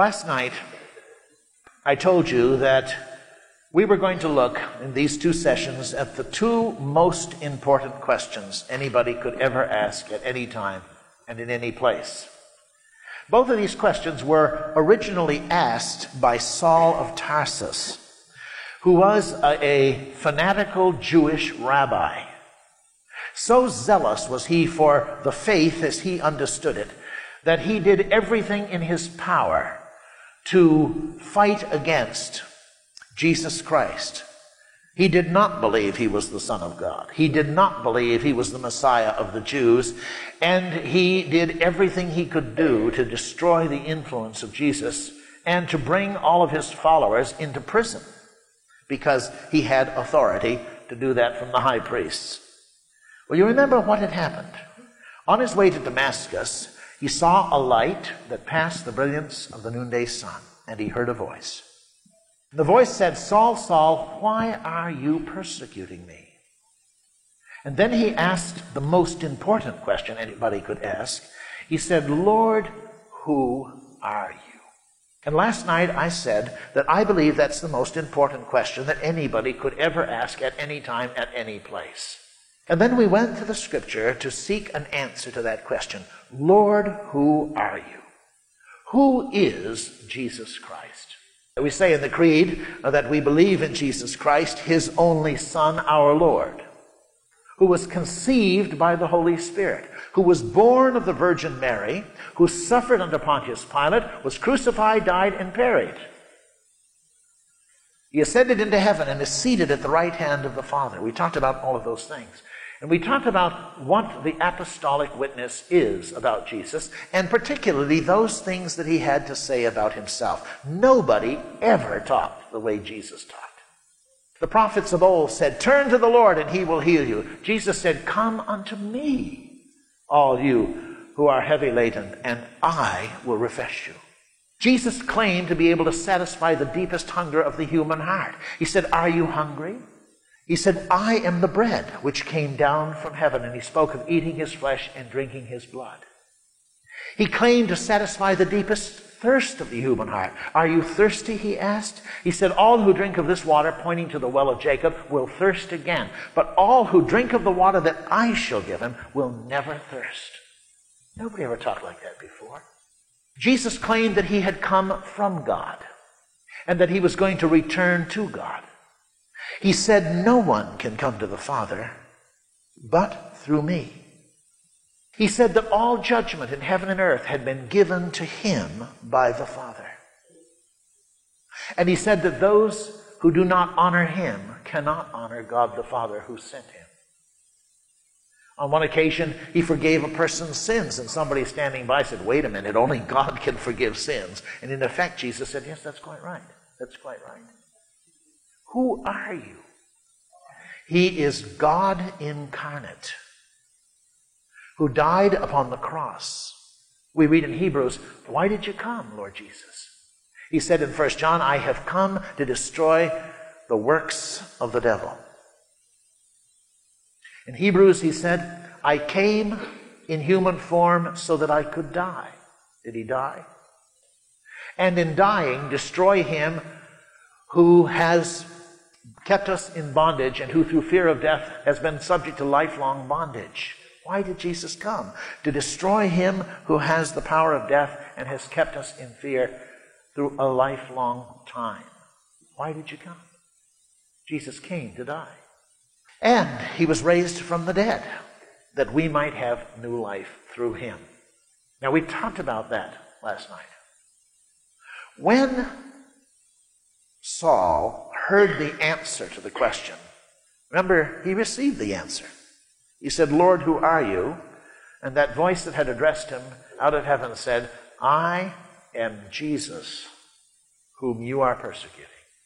Last night, I told you that we were going to look in these two sessions at the two most important questions anybody could ever ask at any time and in any place. Both of these questions were originally asked by Saul of Tarsus, who was a fanatical Jewish rabbi. So zealous was he for the faith as he understood it, that he did everything in his power to fight against Jesus Christ. He did not believe he was the Son of God. He did not believe he was the Messiah of the Jews, and he did everything he could do to destroy the influence of Jesus and to bring all of his followers into prison, because he had authority to do that from the high priests. Well, you remember what had happened. On his way to Damascus, he saw a light that passed the brilliance of the noonday sun, and he heard a voice. The voice said, "Saul, Saul, why are you persecuting me?" And then he asked the most important question anybody could ask. He said, "Lord, who are you?" And last night I said that I believe that's the most important question that anybody could ever ask at any time, at any place. And then we went to the Scripture to seek an answer to that question. Lord, who are you? Who is Jesus Christ? We say in the Creed that we believe in Jesus Christ, his only Son, our Lord, who was conceived by the Holy Spirit, who was born of the Virgin Mary, who suffered under Pontius Pilate, was crucified, died, and buried. He ascended into heaven and is seated at the right hand of the Father. We talked about all of those things. And we talked about what the apostolic witness is about Jesus, and particularly those things that he had to say about himself. Nobody ever taught the way Jesus taught. The prophets of old said, "Turn to the Lord and he will heal you." Jesus said, "Come unto me, all you who are heavy laden, and I will refresh you." Jesus claimed to be able to satisfy the deepest hunger of the human heart. He said, "Are you hungry?" He said, "I am the bread which came down from heaven," and he spoke of eating his flesh and drinking his blood. He claimed to satisfy the deepest thirst of the human heart. "Are you thirsty?" he asked. He said, "All who drink of this water," pointing to the well of Jacob, "will thirst again. But all who drink of the water that I shall give him will never thirst." Nobody ever talked like that before. Jesus claimed that he had come from God and that he was going to return to God. He said, "No one can come to the Father but through me." He said that all judgment in heaven and earth had been given to him by the Father. And he said that those who do not honor him cannot honor God the Father who sent him. On one occasion, he forgave a person's sins, and somebody standing by said, "Wait a minute, only God can forgive sins." And in effect, Jesus said, "Yes, that's quite right. That's quite right." Who are you? He is God incarnate, who died upon the cross. We read in Hebrews, "Why did you come, Lord Jesus?" He said in 1 John, "I have come to destroy the works of the devil." In Hebrews, he said, "I came in human form so that I could die." Did he die? And in dying, destroy him who has kept us in bondage and who through fear of death has been subject to lifelong bondage. Why did Jesus come? To destroy him who has the power of death and has kept us in fear through a lifelong time. Why did you come? Jesus came to die. And he was raised from the dead that we might have new life through him. Now, we talked about that last night. When Saul heard the answer to the question, remember, he received the answer. He said, "Lord, who are you?" And that voice that had addressed him out of heaven said, "I am Jesus, whom you are persecuting."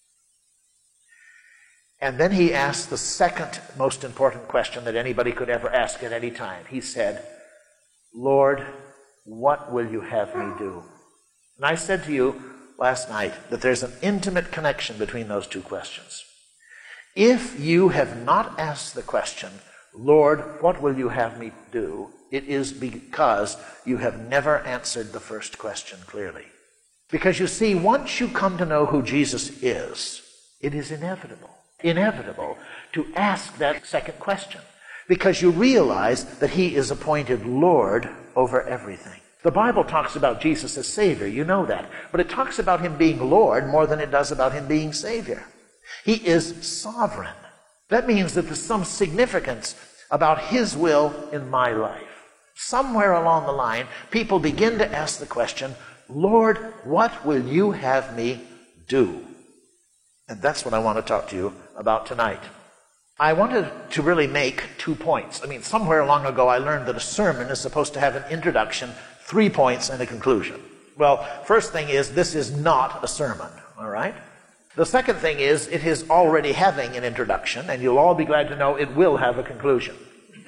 And then he asked the second most important question that anybody could ever ask at any time. He said, "Lord, what will you have me do?" And I said to you last night that there's an intimate connection between those two questions. If you have not asked the question, "Lord, what will you have me do?" it is because you have never answered the first question clearly. Because you see, once you come to know who Jesus is, it is inevitable to ask that second question. Because you realize that he is appointed Lord over everything. The Bible talks about Jesus as Savior, you know that. But it talks about him being Lord more than it does about him being Savior. He is sovereign. That means that there's some significance about his will in my life. Somewhere along the line, people begin to ask the question, Lord, what will you have me do? And that's what I want to talk to you about tonight. I wanted to really make 2 points. Somewhere long ago I learned that a sermon is supposed to have an introduction, 3 points, and a conclusion. Well, first thing is, this is not a sermon, all right? The second thing is, it is already having an introduction, and you'll all be glad to know it will have a conclusion.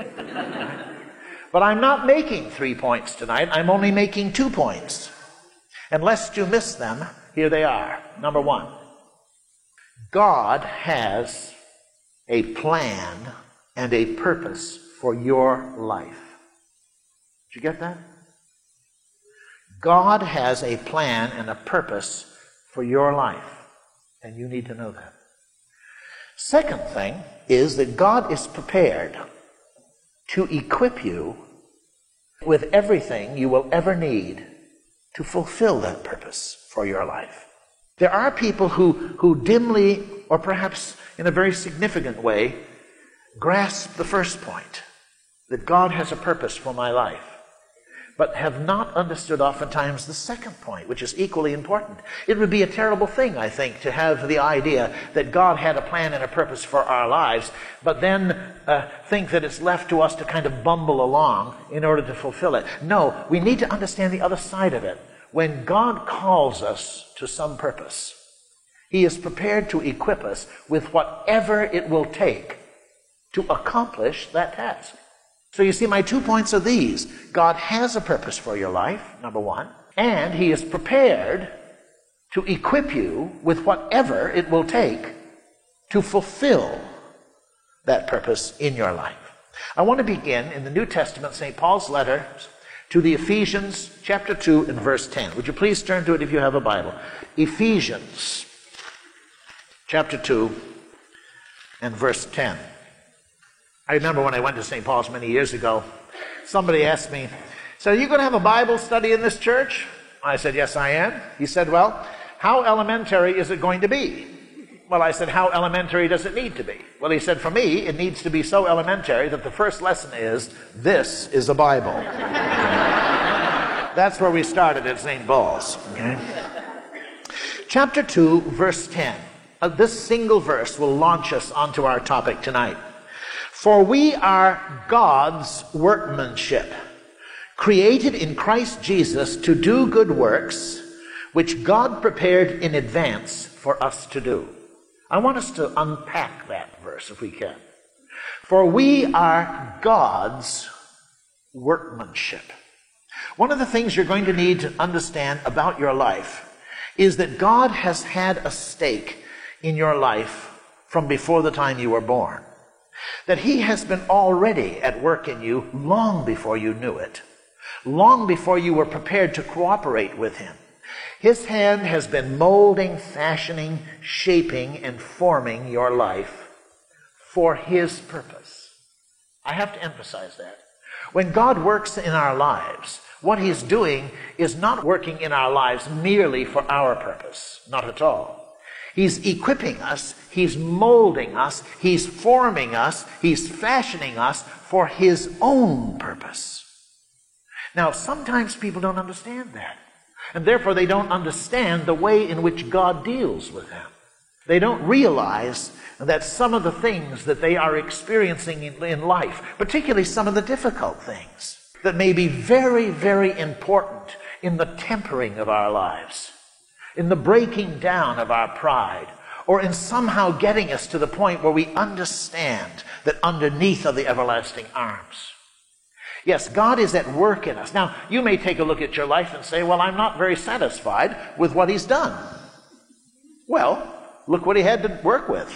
But I'm not making 3 points tonight. I'm only making 2 points. And lest you miss them, here they are. Number 1, God has a plan and a purpose for your life. Did you get that? God has a plan and a purpose for your life, and you need to know that. Second thing is that God is prepared to equip you with everything you will ever need to fulfill that purpose for your life. There are people who dimly, or perhaps in a very significant way, grasp the first point, that God has a purpose for my life, but have not understood oftentimes the second point, which is equally important. It would be a terrible thing, I think, to have the idea that God had a plan and a purpose for our lives, but then think that it's left to us to kind of bumble along in order to fulfill it. No, we need to understand the other side of it. When God calls us to some purpose, he is prepared to equip us with whatever it will take to accomplish that task. So you see, my 2 points are these. God has a purpose for your life, number 1, and he is prepared to equip you with whatever it will take to fulfill that purpose in your life. I want to begin in the New Testament, St. Paul's letter to the Ephesians, chapter 2 and verse 10. Would you please turn to it if you have a Bible? Ephesians, chapter 2 and verse 10. I remember when I went to St. Paul's many years ago, somebody asked me, so are you going to have a Bible study in this church? I said, yes, I am. He said, well, how elementary is it going to be? Well, I said, how elementary does it need to be? Well, he said, for me, it needs to be so elementary that the first lesson is, this is a Bible. That's where we started at St. Paul's. Okay? Chapter 2, verse 10. This single verse will launch us onto our topic tonight. For we are God's workmanship, created in Christ Jesus to do good works, which God prepared in advance for us to do. I want us to unpack that verse if we can. For we are God's workmanship. One of the things you're going to need to understand about your life is that God has had a stake in your life from before the time you were born. That he has been already at work in you long before you knew it. Long before you were prepared to cooperate with him. His hand has been molding, fashioning, shaping, and forming your life for his purpose. I have to emphasize that. When God works in our lives, what he's doing is not working in our lives merely for our purpose. Not at all. He's equipping us, he's molding us, he's forming us, he's fashioning us for his own purpose. Now, sometimes people don't understand that. And therefore they don't understand the way in which God deals with them. They don't realize that some of the things that they are experiencing in life, particularly some of the difficult things, that may be very, very important in the tempering of our lives, in the breaking down of our pride, or in somehow getting us to the point where we understand that underneath are the everlasting arms. Yes, God is at work in us. Now, you may take a look at your life and say, well, I'm not very satisfied with what he's done. Well, look what he had to work with.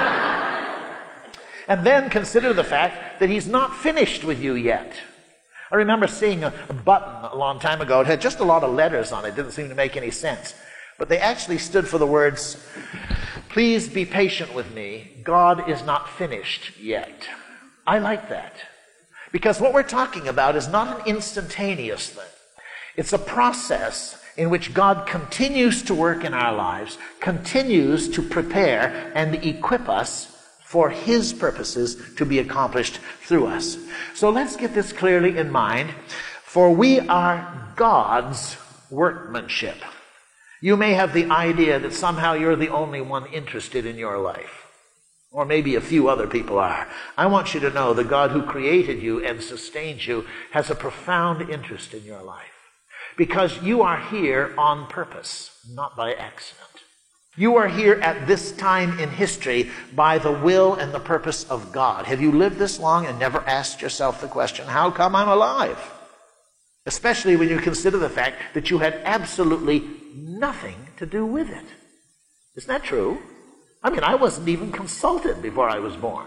And then consider the fact that he's not finished with you yet. I remember seeing a button a long time ago. It had just a lot of letters on it. It didn't seem to make any sense. But they actually stood for the words, "Please be patient with me. God is not finished yet." I like that. Because what we're talking about is not an instantaneous thing. It's a process in which God continues to work in our lives, continues to prepare and equip us for His purposes to be accomplished through us. So let's get this clearly in mind. For we are God's workmanship. You may have the idea that somehow you're the only one interested in your life. Or maybe a few other people are. I want you to know the God who created you and sustains you has a profound interest in your life. Because you are here on purpose, not by accident. You are here at this time in history by the will and the purpose of God. Have you lived this long and never asked yourself the question, how come I'm alive? Especially when you consider the fact that you had absolutely nothing to do with it. Isn't that true? I mean, I wasn't even consulted before I was born.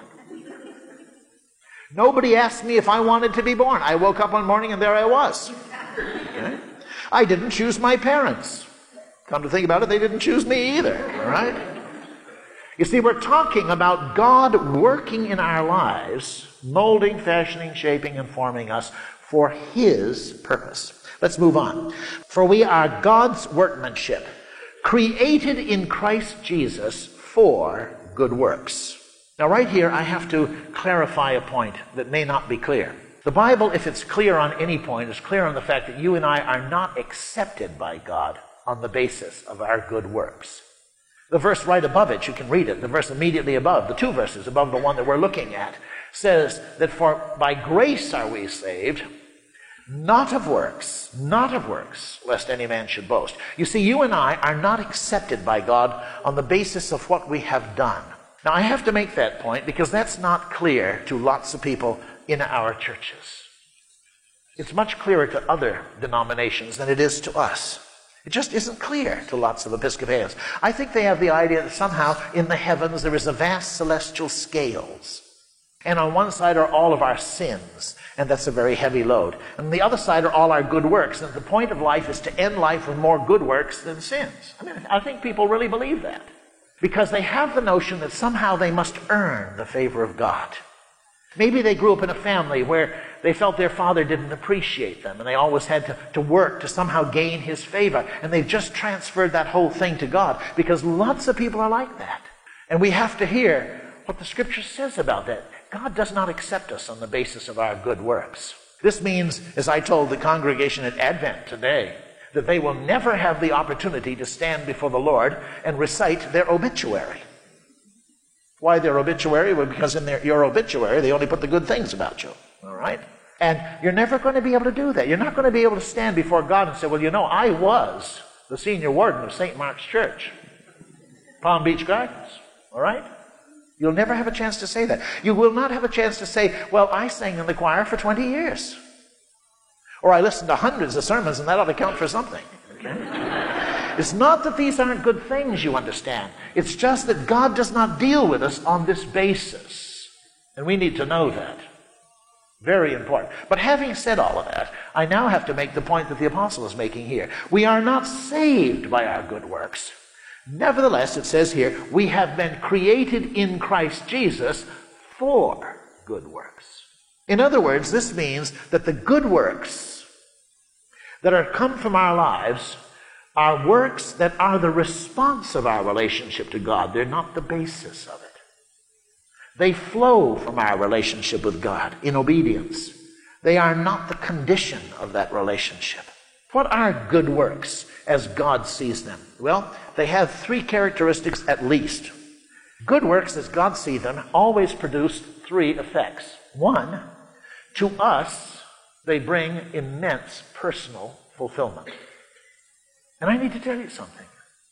Nobody asked me if I wanted to be born. I woke up one morning and there I was. Okay? I didn't choose my parents. Come to think about it, they didn't choose me either. All right? You see, we're talking about God working in our lives, molding, fashioning, shaping, and forming us for His purpose. Let's move on. For we are God's workmanship, created in Christ Jesus for good works. Now, right here, I have to clarify a point that may not be clear. The Bible, if it's clear on any point, is clear on the fact that you and I are not accepted by God on the basis of our good works. The verse right above it, you can read it, the verse immediately above, the two verses above the one that we're looking at, says that for by grace are we saved, not of works, lest any man should boast. You see, you and I are not accepted by God on the basis of what we have done. Now, I have to make that point because that's not clear to lots of people in our churches. It's much clearer to other denominations than it is to us. It just isn't clear to lots of Episcopalians. I think they have the idea that somehow in the heavens there is a vast celestial scales. And on one side are all of our sins, and that's a very heavy load. And on the other side are all our good works. And the point of life is to end life with more good works than sins. I mean, I think people really believe that. Because they have the notion that somehow they must earn the favor of God. Maybe they grew up in a family where they felt their father didn't appreciate them, and they always had to work to somehow gain His favor. And they've just transferred that whole thing to God, because lots of people are like that. And we have to hear what the Scripture says about that. God does not accept us on the basis of our good works. This means, as I told the congregation at Advent today, that they will never have the opportunity to stand before the Lord and recite their obituary. Why their obituary? Well, because in your obituary, they only put the good things about you. All right? And you're never going to be able to do that. You're not going to be able to stand before God and say, well, you know, I was the senior warden of St. Mark's Church, Palm Beach Gardens. All right? You'll never have a chance to say that. You will not have a chance to say, well, I sang in the choir for 20 years. Or I listened to hundreds of sermons, and that ought to count for something. Okay? It's not that these aren't good things, you understand. It's just that God does not deal with us on this basis. And we need to know that. Very important. But having said all of that, I now have to make the point that the apostle is making here. We are not saved by our good works. Nevertheless, it says here, we have been created in Christ Jesus for good works. In other words, this means that the good works that are come from our lives are works that are the response of our relationship to God. They're not the basis of it. They flow from our relationship with God in obedience. They are not the condition of that relationship. What are good works as God sees them? Well, they have three characteristics at least. Good works, as God sees them, always produce three effects. One, to us, they bring immense personal fulfillment. And I need to tell you something.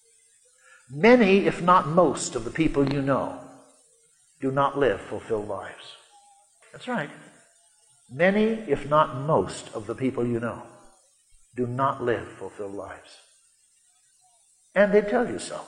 Many, if not most, of the people you know do not live fulfilled lives. That's right. Many, if not most, of the people you know do not live fulfilled lives. And they tell you so.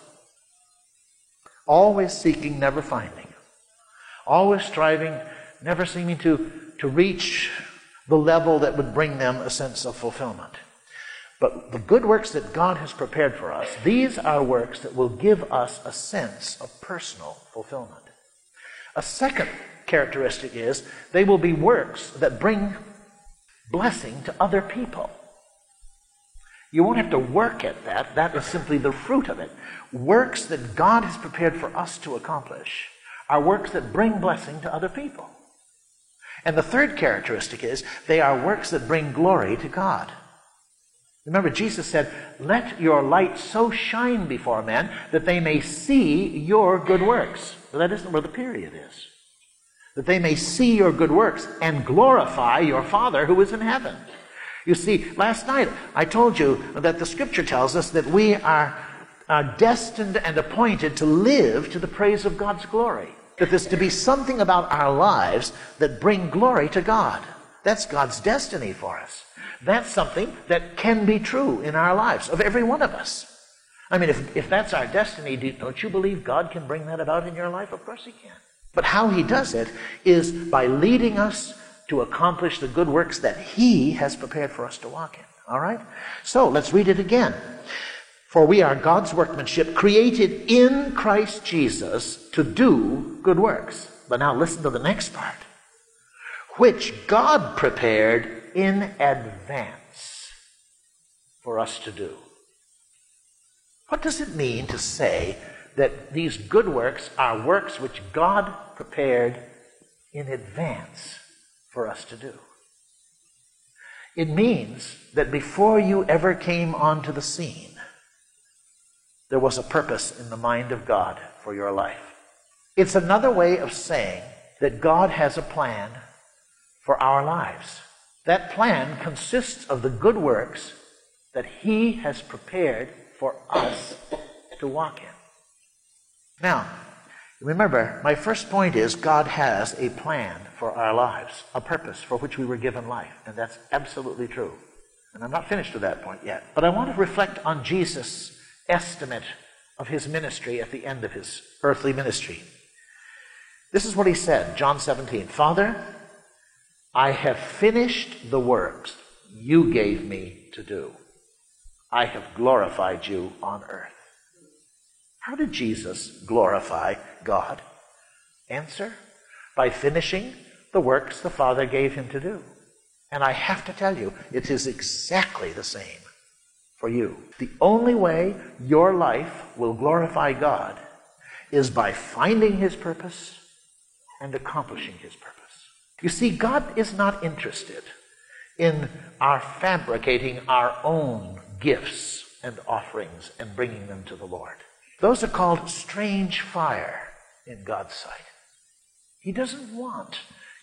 Always seeking, never finding. Always striving, never seeming to reach the level that would bring them a sense of fulfillment. But the good works that God has prepared for us, these are works that will give us a sense of personal fulfillment. A second characteristic is they will be works that bring blessing to other people. You won't have to work at that. That is simply the fruit of it. Works that God has prepared for us to accomplish are works that bring blessing to other people. And the third characteristic is they are works that bring glory to God. Remember, Jesus said, "Let your light so shine before men that they may see your good works." Well, that isn't where the period is. That they may see your good works and glorify your Father who is in heaven. You see, last night I told you that the Scripture tells us that we are destined and appointed to live to the praise of God's glory. That there's to be something about our lives that bring glory to God. That's God's destiny for us. That's something that can be true in our lives, of every one of us. I mean, if that's our destiny, don't you believe God can bring that about in your life? Of course He can. But how He does it is by leading us to accomplish the good works that He has prepared for us to walk in. All right? So, let's read it again. "For we are God's workmanship, created in Christ Jesus to do good works." But now listen to the next part. "Which God prepared in advance for us to do." What does it mean to say that these good works are works which God prepared in advance for us to do? It means that before you ever came onto the scene, there was a purpose in the mind of God for your life. It's another way of saying that God has a plan for our lives. That plan consists of the good works that He has prepared for us to walk in. Now, remember, my first point is God has a plan for our lives, a purpose for which we were given life, and that's absolutely true. And I'm not finished with that point yet, but I want to reflect on Jesus' estimate of His ministry at the end of His earthly ministry. This is what He said, John 17, "Father, I have finished the works you gave me to do. I have glorified you on earth." How did Jesus glorify God? Answer, by finishing the works the Father gave Him to do. And I have to tell you, it is exactly the same for you. The only way your life will glorify God is by finding His purpose and accomplishing His purpose. You see, God is not interested in our fabricating our own gifts and offerings and bringing them to the Lord. Those are called strange fire in God's sight. He doesn't want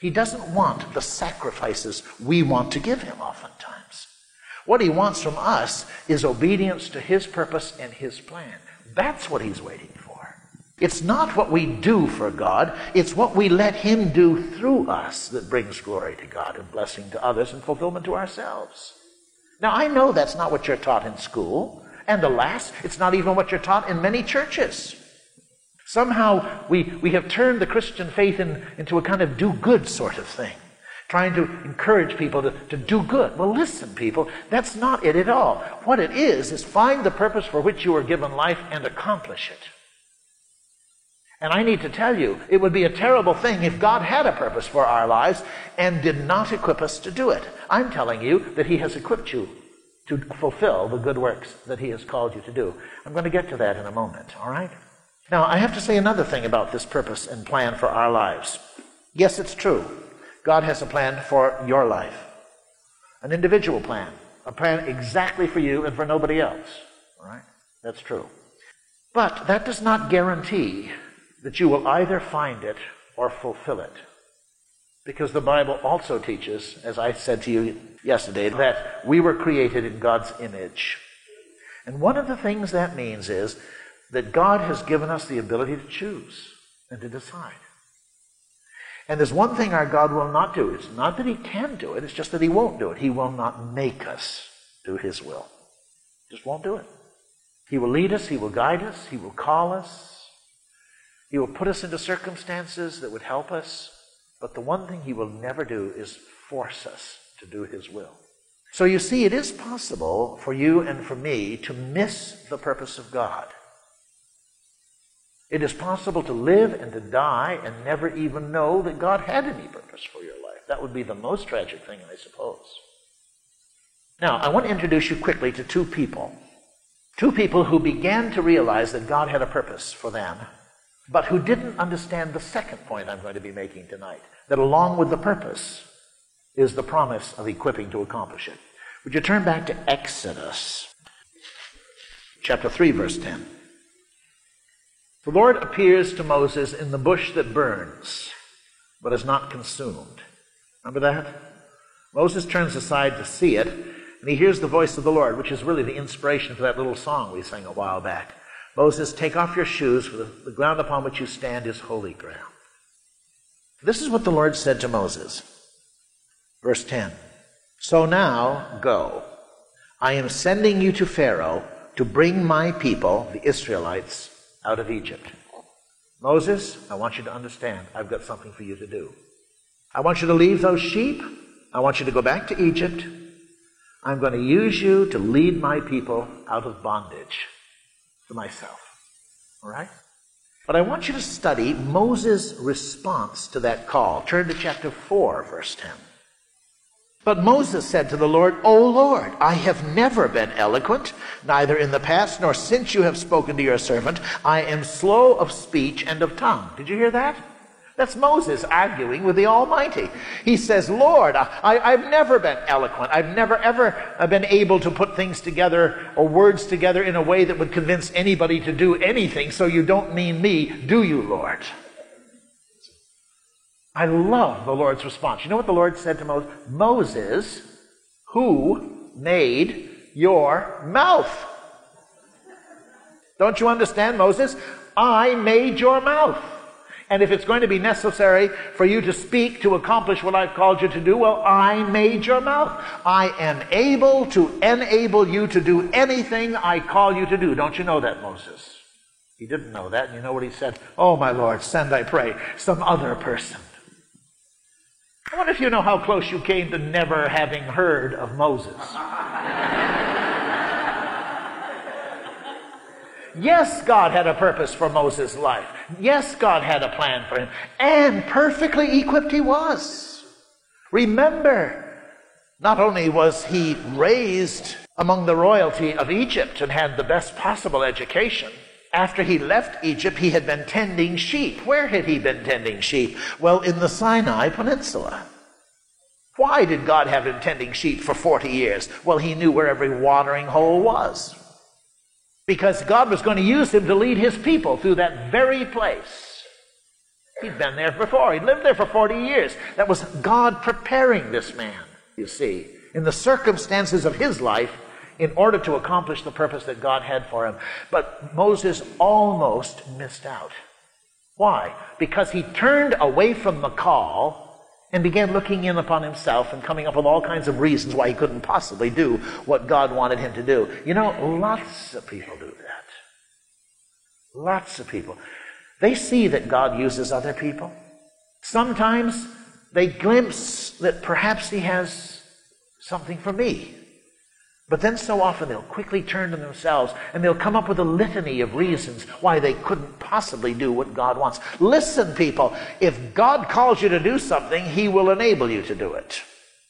the sacrifices we want to give Him oftentimes. What He wants from us is obedience to His purpose and His plan. That's what He's waiting for. It's not what we do for God, it's what we let Him do through us that brings glory to God and blessing to others and fulfillment to ourselves. Now, I know that's not what you're taught in school, and alas, it's not even what you're taught in many churches. Somehow we have turned the Christian faith into a kind of do-good sort of thing, trying to encourage people to do good. Well, listen, people, that's not it at all. What it is find the purpose for which you were given life and accomplish it. And I need to tell you, it would be a terrible thing if God had a purpose for our lives and did not equip us to do it. I'm telling you that He has equipped you to fulfill the good works that He has called you to do. I'm going to get to that in a moment, all right? Now, I have to say another thing about this purpose and plan for our lives. Yes, it's true. God has a plan for your life. An individual plan. A plan exactly for you and for nobody else. All right? That's true. But that does not guarantee that you will either find it or fulfill it. Because the Bible also teaches, as I said to you yesterday, that we were created in God's image. And one of the things that means is that God has given us the ability to choose and to decide. And there's one thing our God will not do. It's not that He can do it, it's just that He won't do it. He will not make us do His will. Just won't do it. He will lead us, He will guide us, He will call us, He will put us into circumstances that would help us, but the one thing He will never do is force us to do his will. So you see, it is possible for you and for me to miss the purpose of God. It is possible to live and to die and never even know that God had any purpose for your life. That would be the most tragic thing, I suppose. Now, I want to introduce you quickly to two people. Two people who began to realize that God had a purpose for them, but who didn't understand the second point I'm going to be making tonight, that along with the purpose is the promise of equipping to accomplish it. Would you turn back to Exodus, chapter 3, verse 10. The Lord appears to Moses in the bush that burns, but is not consumed. Remember that? Moses turns aside to see it, and he hears the voice of the Lord, which is really the inspiration for that little song we sang a while back. Moses, take off your shoes, for the ground upon which you stand is holy ground. This is what the Lord said to Moses. Verse 10. So now go. I am sending you to Pharaoh to bring my people, the Israelites, out of Egypt. Moses, I want you to understand, I've got something for you to do. I want you to leave those sheep. I want you to go back to Egypt. I'm going to use you to lead my people out of bondage to myself. All right? But I want you to study Moses' response to that call. Turn to chapter 4, verse 10. But Moses said to the Lord, O Lord, I have never been eloquent, neither in the past nor since you have spoken to your servant. I am slow of speech and of tongue. Did you hear that? That's Moses arguing with the Almighty. He says, Lord, I've never been eloquent. I've never, ever been able to put things together or words together in a way that would convince anybody to do anything. So you don't mean me, do you, Lord? I love the Lord's response. You know what the Lord said to Moses? Moses, who made your mouth? Don't you understand, Moses? I made your mouth. And if it's going to be necessary for you to speak to accomplish what I've called you to do, well, I made your mouth. I am able to enable you to do anything I call you to do. Don't you know that, Moses? He didn't know that. And you know what he said? Oh, my Lord, send, I pray, some other person. I wonder if you know how close you came to never having heard of Moses. Yes, God had a purpose for Moses' life. Yes, God had a plan for him. And perfectly equipped he was. Remember, not only was he raised among the royalty of Egypt and had the best possible education, after he left Egypt, he had been tending sheep. Where had he been tending sheep? Well, in the Sinai Peninsula. Why did God have him tending sheep for 40 years? Well, he knew where every watering hole was. Because God was going to use him to lead his people through that very place. He'd been there before. He'd lived there for 40 years. That was God preparing this man, you see, in the circumstances of his life in order to accomplish the purpose that God had for him. But Moses almost missed out. Why? Because he turned away from the call and began looking in upon himself and coming up with all kinds of reasons why he couldn't possibly do what God wanted him to do. You know, lots of people do that. Lots of people. They see that God uses other people. Sometimes they glimpse that perhaps he has something for me. But then so often they'll quickly turn to themselves and they'll come up with a litany of reasons why they couldn't possibly do what God wants. Listen, people, if God calls you to do something, he will enable you to do it.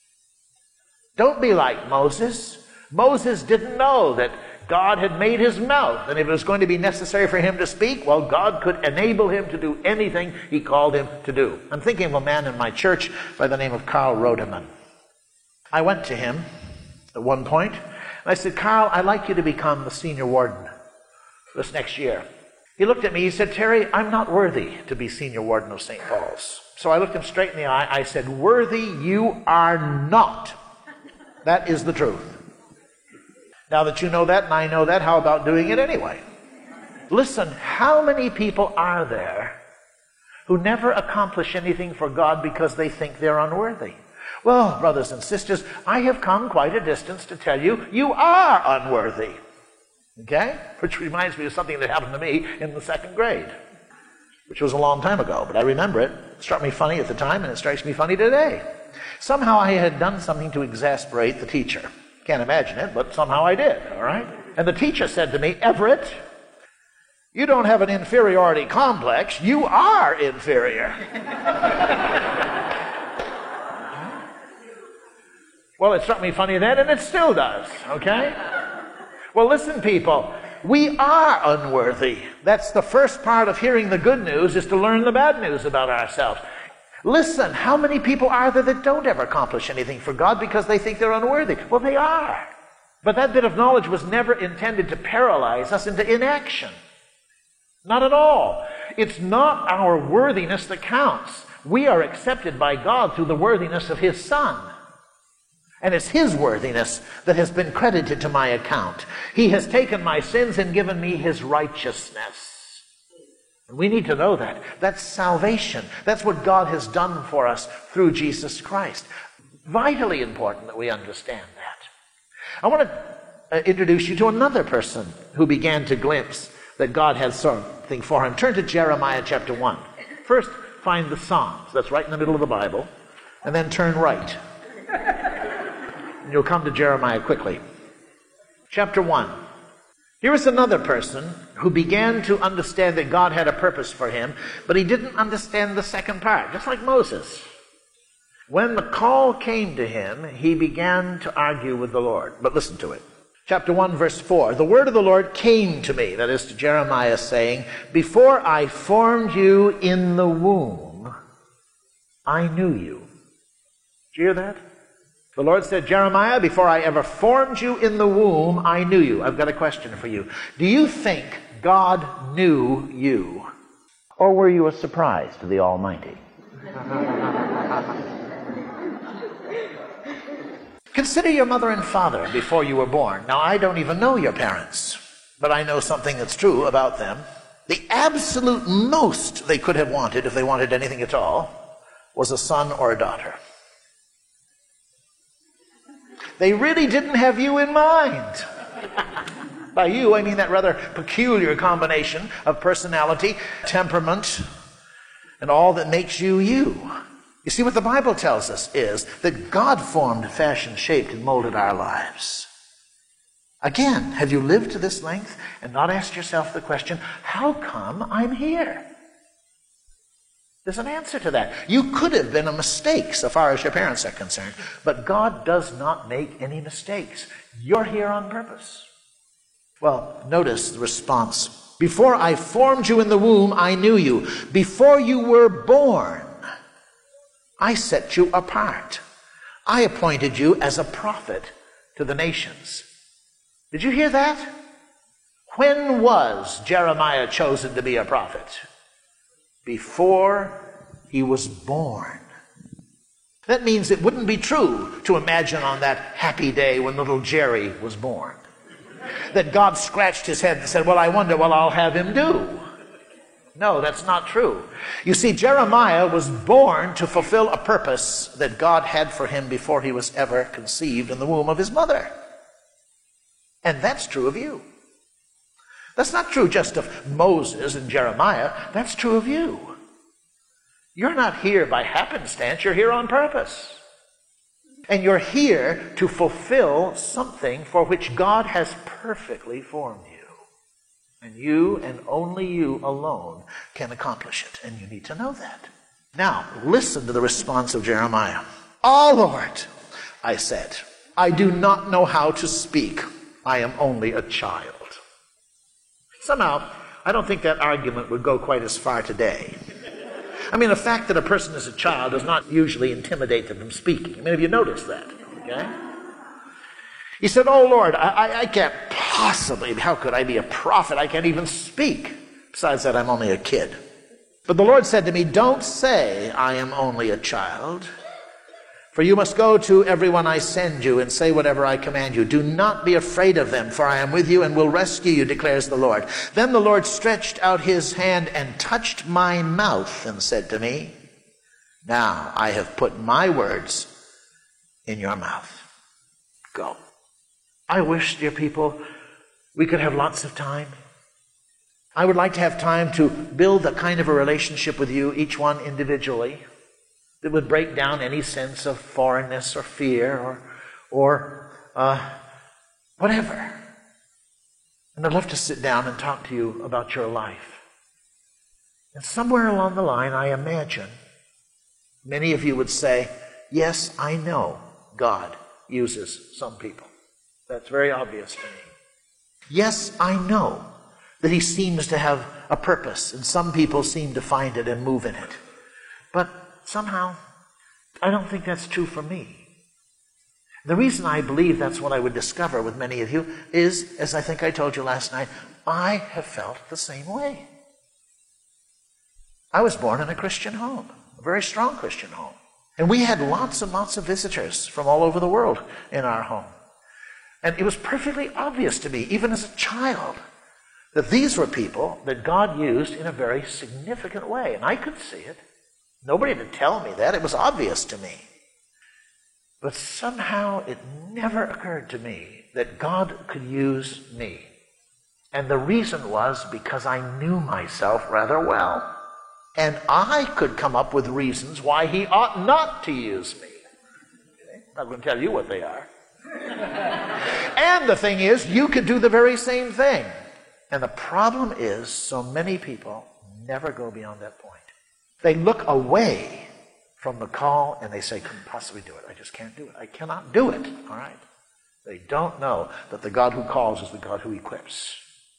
Don't be like Moses. Moses didn't know that God had made his mouth, and if it was going to be necessary for him to speak, well, God could enable him to do anything he called him to do. I'm thinking of a man in my church by the name of Carl Rodeman. I went to him at one point, and I said, Carl, I'd like you to become the senior warden this next year. He looked at me, he said, Terry, I'm not worthy to be senior warden of St. Paul's. So I looked him straight in the eye, I said, worthy you are not. That is the truth. Now that you know that and I know that, how about doing it anyway? Listen, how many people are there who never accomplish anything for God because they think they're unworthy? Well, brothers and sisters, I have come quite a distance to tell you, you are unworthy. Okay? Which reminds me of something that happened to me in the second grade, which was a long time ago, but I remember it. It struck me funny at the time, and it strikes me funny today. Somehow I had done something to exasperate the teacher. Can't imagine it, but somehow I did, all right? And the teacher said to me, "Everett, you don't have an inferiority complex. You are inferior." Well, it struck me funny then, and it still does, okay? Well, listen, people. We are unworthy. That's the first part of hearing the good news, is to learn the bad news about ourselves. Listen, how many people are there that don't ever accomplish anything for God because they think they're unworthy? Well, they are. But that bit of knowledge was never intended to paralyze us into inaction. Not at all. It's not our worthiness that counts. We are accepted by God through the worthiness of His Son. And it's His worthiness that has been credited to my account. He has taken my sins and given me His righteousness. And we need to know that. That's salvation. That's what God has done for us through Jesus Christ. Vitally important that we understand that. I want to introduce you to another person who began to glimpse that God had something for him. Turn to Jeremiah chapter 1. First, find the Psalms. That's right in the middle of the Bible. And then turn right. And you'll come to Jeremiah quickly. Chapter 1. Here is another person who began to understand that God had a purpose for him, but he didn't understand the second part, just like Moses. When the call came to him, he began to argue with the Lord. But listen to it. Chapter 1, verse 4. The word of the Lord came to me, that is to Jeremiah, saying, "Before I formed you in the womb, I knew you." Did you hear that? The Lord said, "Jeremiah, before I ever formed you in the womb, I knew you." I've got a question for you. Do you think God knew you? Or were you a surprise to the Almighty? Consider your mother and father before you were born. Now, I don't even know your parents, but I know something that's true about them. The absolute most they could have wanted, if they wanted anything at all, was a son or a daughter. They really didn't have you in mind. By you, I mean that rather peculiar combination of personality, temperament, and all that makes you you. You see, what the Bible tells us is that God formed, fashioned, shaped, and molded our lives. Again, have you lived to this length and not asked yourself the question, how come I'm here? There's an answer to that. You could have been a mistake so far as your parents are concerned, but God does not make any mistakes. You're here on purpose. Well, notice the response. Before I formed you in the womb, I knew you. Before you were born, I set you apart. I appointed you as a prophet to the nations. Did you hear that? When was Jeremiah chosen to be a prophet? Before he was born. That means it wouldn't be true to imagine on that happy day when little Jerry was born that God scratched his head and said, "Well, I wonder what I'll have him do." No, that's not true. You see, Jeremiah was born to fulfill a purpose that God had for him before he was ever conceived in the womb of his mother. And that's true of you. That's not true just of Moses and Jeremiah. That's true of you. You're not here by happenstance. You're here on purpose. And you're here to fulfill something for which God has perfectly formed you. And you and only you alone can accomplish it. And you need to know that. Now, listen to the response of Jeremiah. "Ah, Lord," I said, "I do not know how to speak. I am only a child." Somehow, I don't think that argument would go quite as far today. I mean, the fact that a person is a child does not usually intimidate them from speaking. I mean, have you noticed that? Okay? He said, "Oh, Lord, I can't possibly, how could I be a prophet? I can't even speak. Besides that, I'm only a kid." But the Lord said to me, "Don't say I am only a child. For you must go to everyone I send you and say whatever I command you. Do not be afraid of them, for I am with you and will rescue you, declares the Lord." Then the Lord stretched out his hand and touched my mouth and said to me, "Now I have put my words in your mouth. Go." I wish, dear people, we could have lots of time. I would like to have time to build a kind of a relationship with you, each one individually. that would break down any sense of foreignness or fear or whatever. And I'd love to sit down and talk to you about your life. And somewhere along the line, I imagine many of you would say, yes, I know God uses some people. That's very obvious to me. Yes, I know that he seems to have a purpose, and some people seem to find it and move in it. But somehow, I don't think that's true for me. The reason I believe that's what I would discover with many of you is, as I think I told you last night, I have felt the same way. I was born in a Christian home, a very strong Christian home. And we had lots and lots of visitors from all over the world in our home. And it was perfectly obvious to me, even as a child, that these were people that God used in a very significant way. And I could see it. Nobody had to tell me that. It was obvious to me. But somehow it never occurred to me that God could use me. And the reason was because I knew myself rather well. And I could come up with reasons why he ought not to use me. Okay? I'm not going to tell you what they are. And the thing is, you could do the very same thing. And the problem is, so many people never go beyond that point. They look away from the call and they say, couldn't possibly do it. I just can't do it. I cannot do it. All right? They don't know that the God who calls is the God who equips.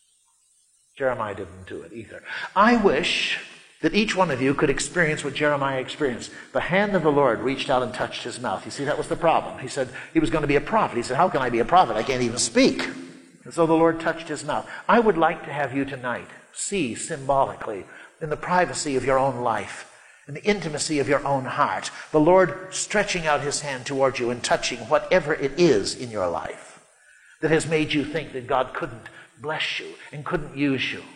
Jeremiah didn't do it either. I wish that each one of you could experience what Jeremiah experienced. The hand of the Lord reached out and touched his mouth. You see, that was the problem. He said he was going to be a prophet. He said, how can I be a prophet? I can't even speak. And so the Lord touched his mouth. I would like to have you tonight see symbolically, in the privacy of your own life, in the intimacy of your own heart, the Lord stretching out his hand towards you and touching whatever it is in your life that has made you think that God couldn't bless you and couldn't use you.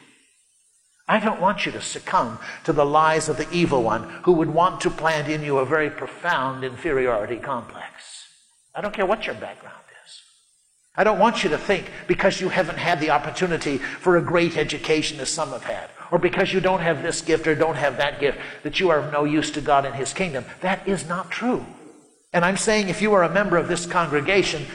I don't want you to succumb to the lies of the evil one who would want to plant in you a very profound inferiority complex. I don't care what your background is. I don't want you to think because you haven't had the opportunity for a great education as some have had, or because you don't have this gift or don't have that gift, that you are of no use to God and his kingdom. That is not true. And I'm saying if you are a member of this congregation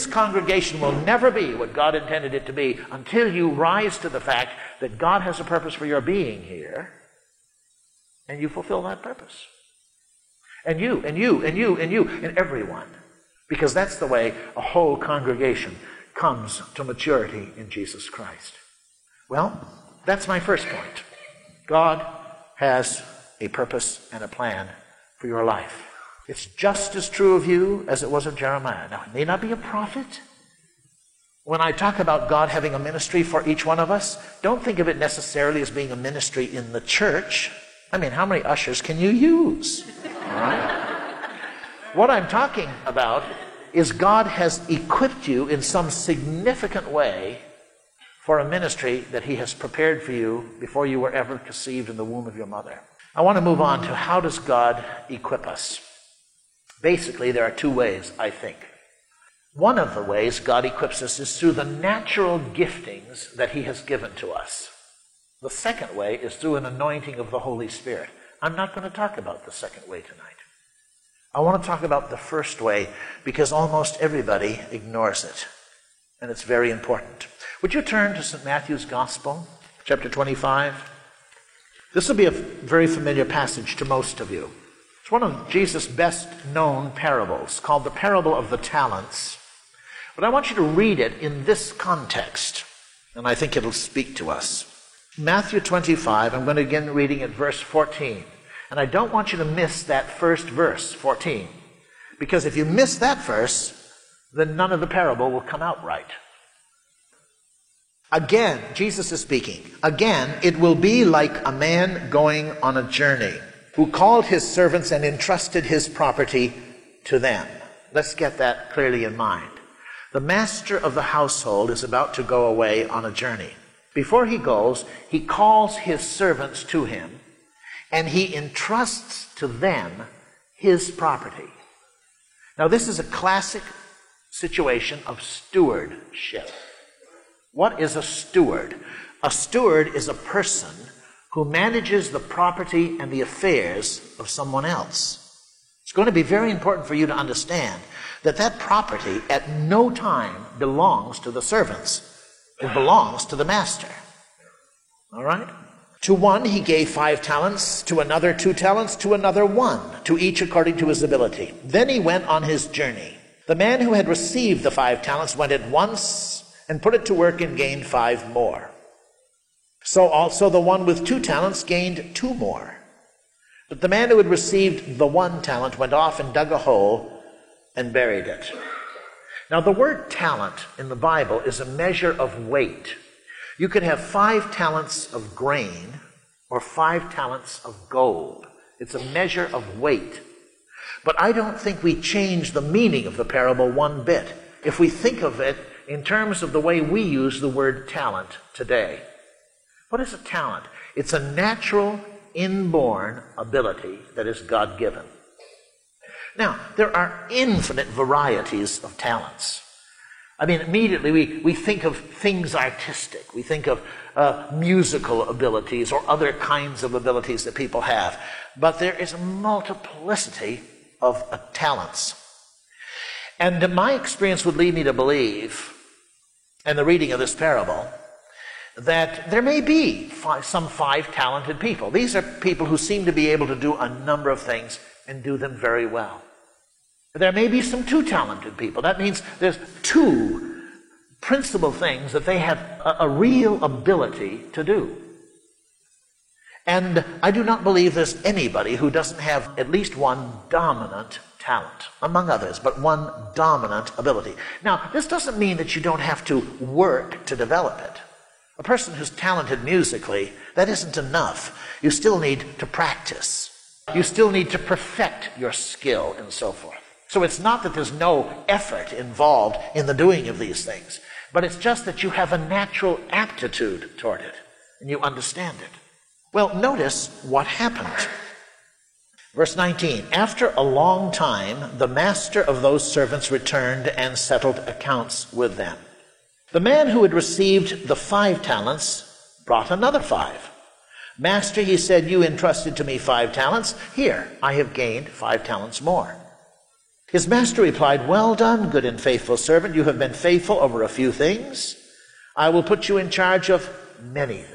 will never be what God intended it to be until you rise to the fact that God has a purpose for your being here, and you fulfill that purpose. And you, and everyone. Because that's the way a whole congregation comes to maturity in Jesus Christ. Well, that's my first point. God has a purpose and a plan for your life. It's just as true of you as it was of Jeremiah. Now, it may not be a prophet. When I talk about God having a ministry for each one of us, don't think of it necessarily as being a ministry in the church. I mean, how many ushers can you use? All right? What I'm talking about is God has equipped you in some significant way for a ministry that he has prepared for you before you were ever conceived in the womb of your mother. I want to move on to how does God equip us? Basically, there are two ways, I think. One of the ways God equips us is through the natural giftings that he has given to us. The second way is through an anointing of the Holy Spirit. I'm not going to talk about the second way tonight. I want to talk about the first way because almost everybody ignores it, and it's very important. Would you turn to St. Matthew's Gospel, chapter 25? This will be a very familiar passage to most of you. It's one of Jesus' best-known parables, called the Parable of the Talents. But I want you to read it in this context, and I think it'll speak to us. Matthew 25, I'm going to begin reading at verse 14. And I don't want you to miss that first verse, 14. Because if you miss that verse, then none of the parable will come out right. Again, Jesus is speaking. Again, it will be like a man going on a journey, who called his servants and entrusted his property to them. Let's get that clearly in mind. The master of the household is about to go away on a journey. Before he goes, he calls his servants to him, and he entrusts to them his property. Now, this is a classic situation of stewardship. What is a steward? A steward is a person who manages the property and the affairs of someone else. It's going to be very important for you to understand that that property at no time belongs to the servants. It belongs to the master. All right? To one he gave 5 talents, to another 2 talents, to another 1, to each according to his ability. Then he went on his journey. The man who had received the 5 talents went at once and put it to work and gained 5 more. So also the one with 2 talents gained 2 more. But the man who had received the 1 talent went off and dug a hole and buried it. Now the word talent in the Bible is a measure of weight. You could have 5 talents of grain or 5 talents of gold. It's a measure of weight. But I don't think we change the meaning of the parable one bit if we think of it in terms of the way we use the word talent today. What is a talent? It's a natural, inborn ability that is God-given. Now, there are infinite varieties of talents. I mean, immediately we think of things artistic. We think of musical abilities or other kinds of abilities that people have. But there is a multiplicity of talents. And my experience would lead me to believe, in the reading of this parable, that there may be some 5 talented people. These are people who seem to be able to do a number of things and do them very well. There may be some 2 talented people. That means there's 2 principal things that they have a real ability to do. And I do not believe there's anybody who doesn't have at least one dominant talent, among others, but one dominant ability. Now, this doesn't mean that you don't have to work to develop it. A person who's talented musically, that isn't enough. You still need to practice. You still need to perfect your skill and so forth. So it's not that there's no effort involved in the doing of these things, but it's just that you have a natural aptitude toward it, and you understand it. Well, notice what happened. Verse 19, after a long time, the master of those servants returned and settled accounts with them. The man who had received the 5 talents brought another 5. Master, he said, you entrusted to me 5 talents. Here, I have gained 5 talents more. His master replied, well done, good and faithful servant. You have been faithful over a few things. I will put you in charge of many things.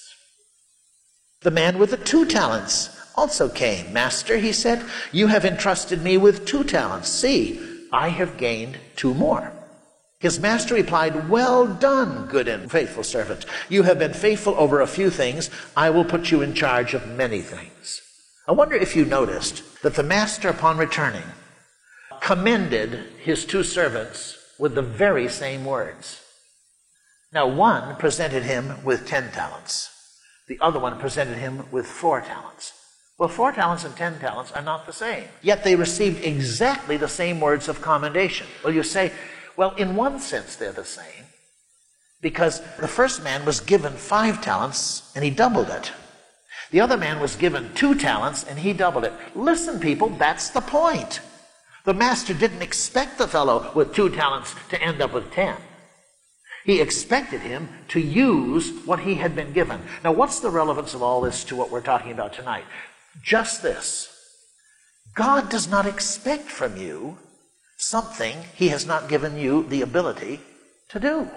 The man with the 2 talents also came. Master, he said, you have entrusted me with 2 talents. See, I have gained 2 more. His master replied, well done, good and faithful servant. You have been faithful over a few things. I will put you in charge of many things. I wonder if you noticed that the master, upon returning, commended his 2 servants with the very same words. Now, one presented him with 10 talents. The other one presented him with 4 talents. Well, 4 talents and 10 talents are not the same. Yet they received exactly the same words of commendation. Well, you say, well, in one sense they're the same, because the first man was given 5 talents and he doubled it. The other man was given 2 talents and he doubled it. Listen, people, that's the point. The master didn't expect the fellow with 2 talents to end up with 10. He expected him to use what he had been given. Now, what's the relevance of all this to what we're talking about tonight? Just this. God does not expect from you something he has not given you the ability to do.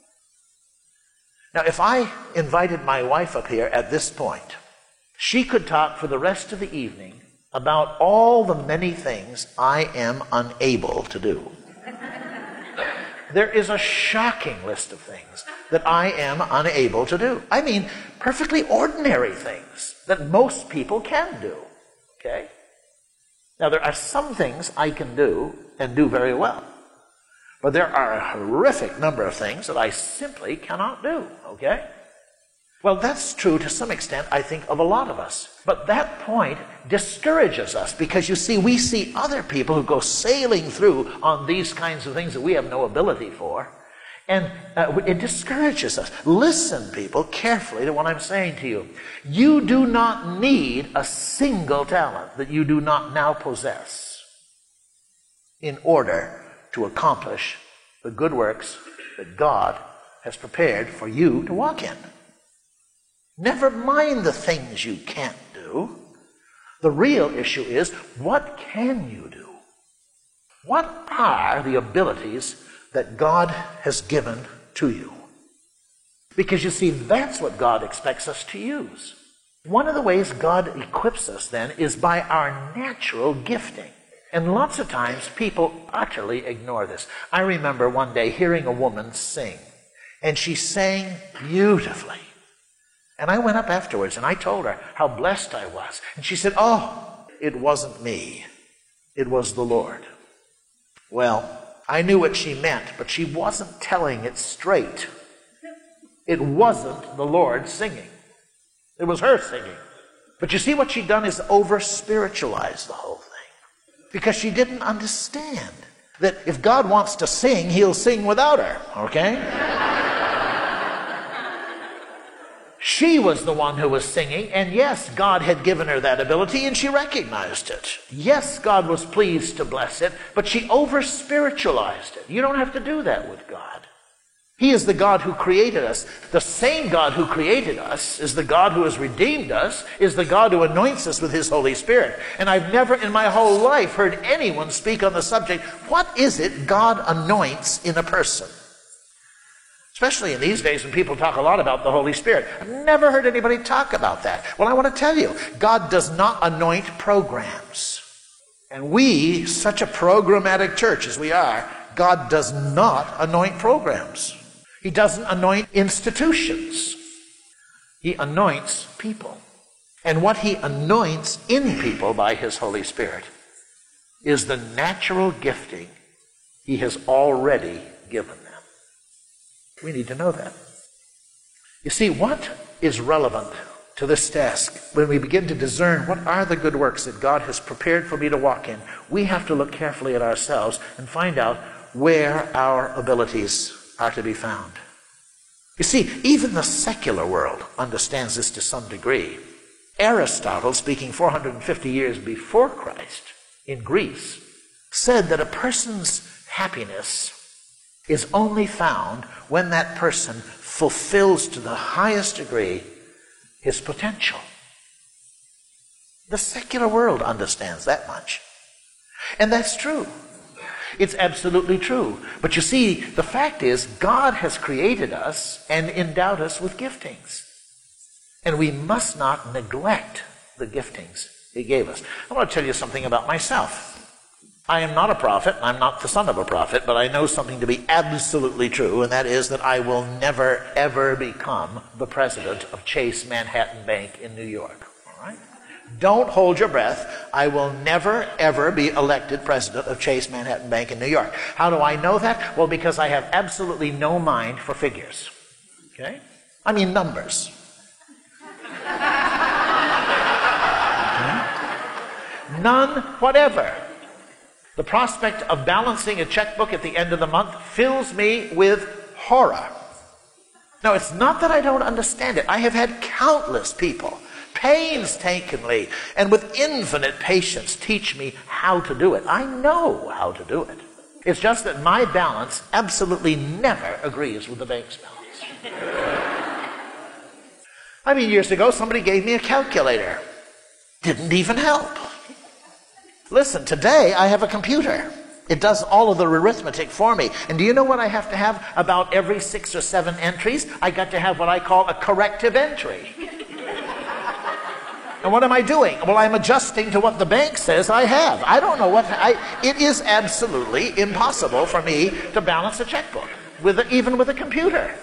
Now, if I invited my wife up here at this point, she could talk for the rest of the evening about all the many things I am unable to do. There is a shocking list of things that I am unable to do. I mean, perfectly ordinary things that most people can do. Okay? Now, there are some things I can do and do very well. But there are a horrific number of things that I simply cannot do. Okay? Well, that's true to some extent, I think, of a lot of us. But that point discourages us because, you see, we see other people who go sailing through on these kinds of things that we have no ability for, and it discourages us. Listen, people, carefully to what I'm saying to you. You do not need a single talent that you do not now possess in order to accomplish the good works that God has prepared for you to walk in. Never mind the things you can't do. The real issue is, what can you do? What are the abilities that God has given to you? Because you see, that's what God expects us to use. One of the ways God equips us then is by our natural gifting. And lots of times people utterly ignore this. I remember one day hearing a woman sing, and she sang beautifully. And I went up afterwards and I told her how blessed I was. And she said, "Oh, it wasn't me. It was the Lord." Well, I knew what she meant, but she wasn't telling it straight. It wasn't the Lord singing. It was her singing. But you see, what she'd done is over-spiritualize the whole thing. Because she didn't understand that if God wants to sing, he'll sing without her, okay? She was the one who was singing, and yes, God had given her that ability, and she recognized it. Yes, God was pleased to bless it, but she over-spiritualized it. You don't have to do that with God. He is the God who created us. The same God who created us is the God who has redeemed us, is the God who anoints us with his Holy Spirit. And I've never in my whole life heard anyone speak on the subject, what is it God anoints in a person? Especially in these days when people talk a lot about the Holy Spirit. I've never heard anybody talk about that. Well, I want to tell you, God does not anoint programs. And we, such a programmatic church as we are, God does not anoint programs. He doesn't anoint institutions. He anoints people. And what he anoints in people by his Holy Spirit is the natural gifting he has already given them. We need to know that. You see, what is relevant to this task when we begin to discern what are the good works that God has prepared for me to walk in? We have to look carefully at ourselves and find out where our abilities are to be found. You see, even the secular world understands this to some degree. Aristotle, speaking 450 years before Christ in Greece, said that a person's happiness is only found when that person fulfills to the highest degree his potential. The secular world understands that much. And that's true. It's absolutely true. But you see, the fact is, God has created us and endowed us with giftings. And we must not neglect the giftings he gave us. I want to tell you something about myself. I am not a prophet, I'm not the son of a prophet, but I know something to be absolutely true, and that is that I will never, ever become the president of Chase Manhattan Bank in New York. All right? Don't hold your breath. I will never, ever be elected president of Chase Manhattan Bank in New York. How do I know that? Well, because I have absolutely no mind for figures. Okay? I mean numbers. Okay? None whatever. The prospect of balancing a checkbook at the end of the month fills me with horror. Now, it's not that I don't understand it. I have had countless people painstakingly and with infinite patience teach me how to do it. I know how to do it. It's just that my balance absolutely never agrees with the bank's balance. I mean, years ago, somebody gave me a calculator. Didn't even help. Listen, today I have a computer. It does all of the arithmetic for me. And do you know what I have to have about every 6 or 7 entries? I got to have what I call a corrective entry. And what am I doing? Well, I'm adjusting to what the bank says I have. I don't know what... it is absolutely impossible for me to balance a checkbook, even with a computer.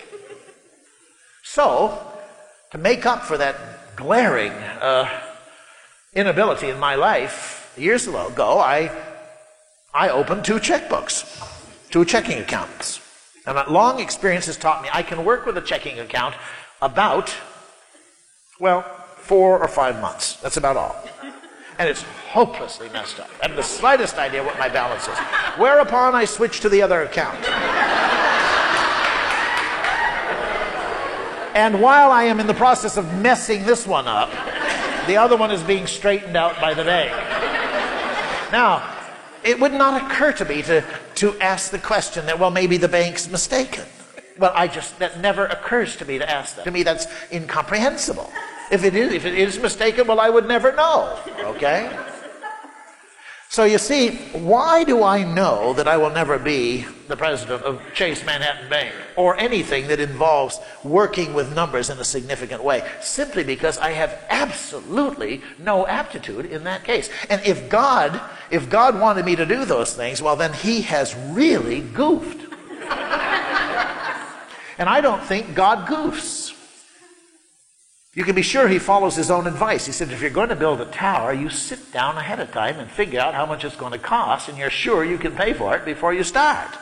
So, to make up for that glaring inability in my life, years ago, I opened 2 checkbooks, 2 checking accounts. And that long experience has taught me I can work with a checking account about, 4 or 5 months. That's about all. And it's hopelessly messed up. I haven't the slightest idea what my balance is. Whereupon I switched to the other account. And while I am in the process of messing this one up, the other one is being straightened out by the bank. Now, it would not occur to me to ask the question that, well, maybe the bank's mistaken. Well, that never occurs to me to ask that. To me, that's incomprehensible. If it is mistaken, well, I would never know, okay? So you see, why do I know that I will never be the president of Chase Manhattan Bank or anything that involves working with numbers in a significant way? Simply because I have absolutely no aptitude in that case. And if God wanted me to do those things, well, then he has really goofed. And I don't think God goofs. You can be sure he follows his own advice. He said, if you're going to build a tower, you sit down ahead of time and figure out how much it's going to cost, and you're sure you can pay for it before you start.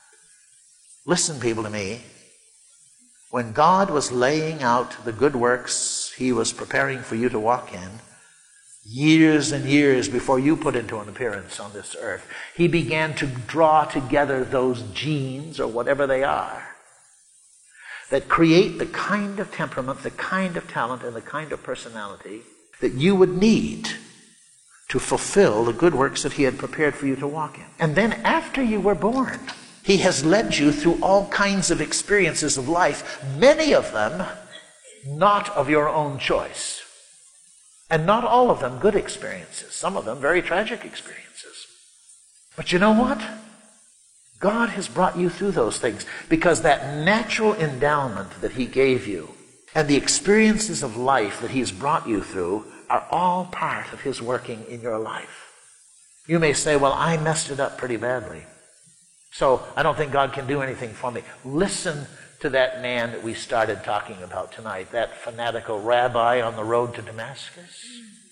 Listen, people, to me. When God was laying out the good works he was preparing for you to walk in, years and years before you put into an appearance on this earth, he began to draw together those genes, or whatever they are, that create the kind of temperament, the kind of talent, and the kind of personality that you would need to fulfill the good works that he had prepared for you to walk in. And then after you were born, he has led you through all kinds of experiences of life, many of them not of your own choice. And not all of them good experiences, some of them very tragic experiences. But you know what? God has brought you through those things because that natural endowment that he gave you and the experiences of life that he's brought you through are all part of his working in your life. You may say, well, I messed it up pretty badly, so I don't think God can do anything for me. Listen to that man that we started talking about tonight, that fanatical rabbi on the road to Damascus.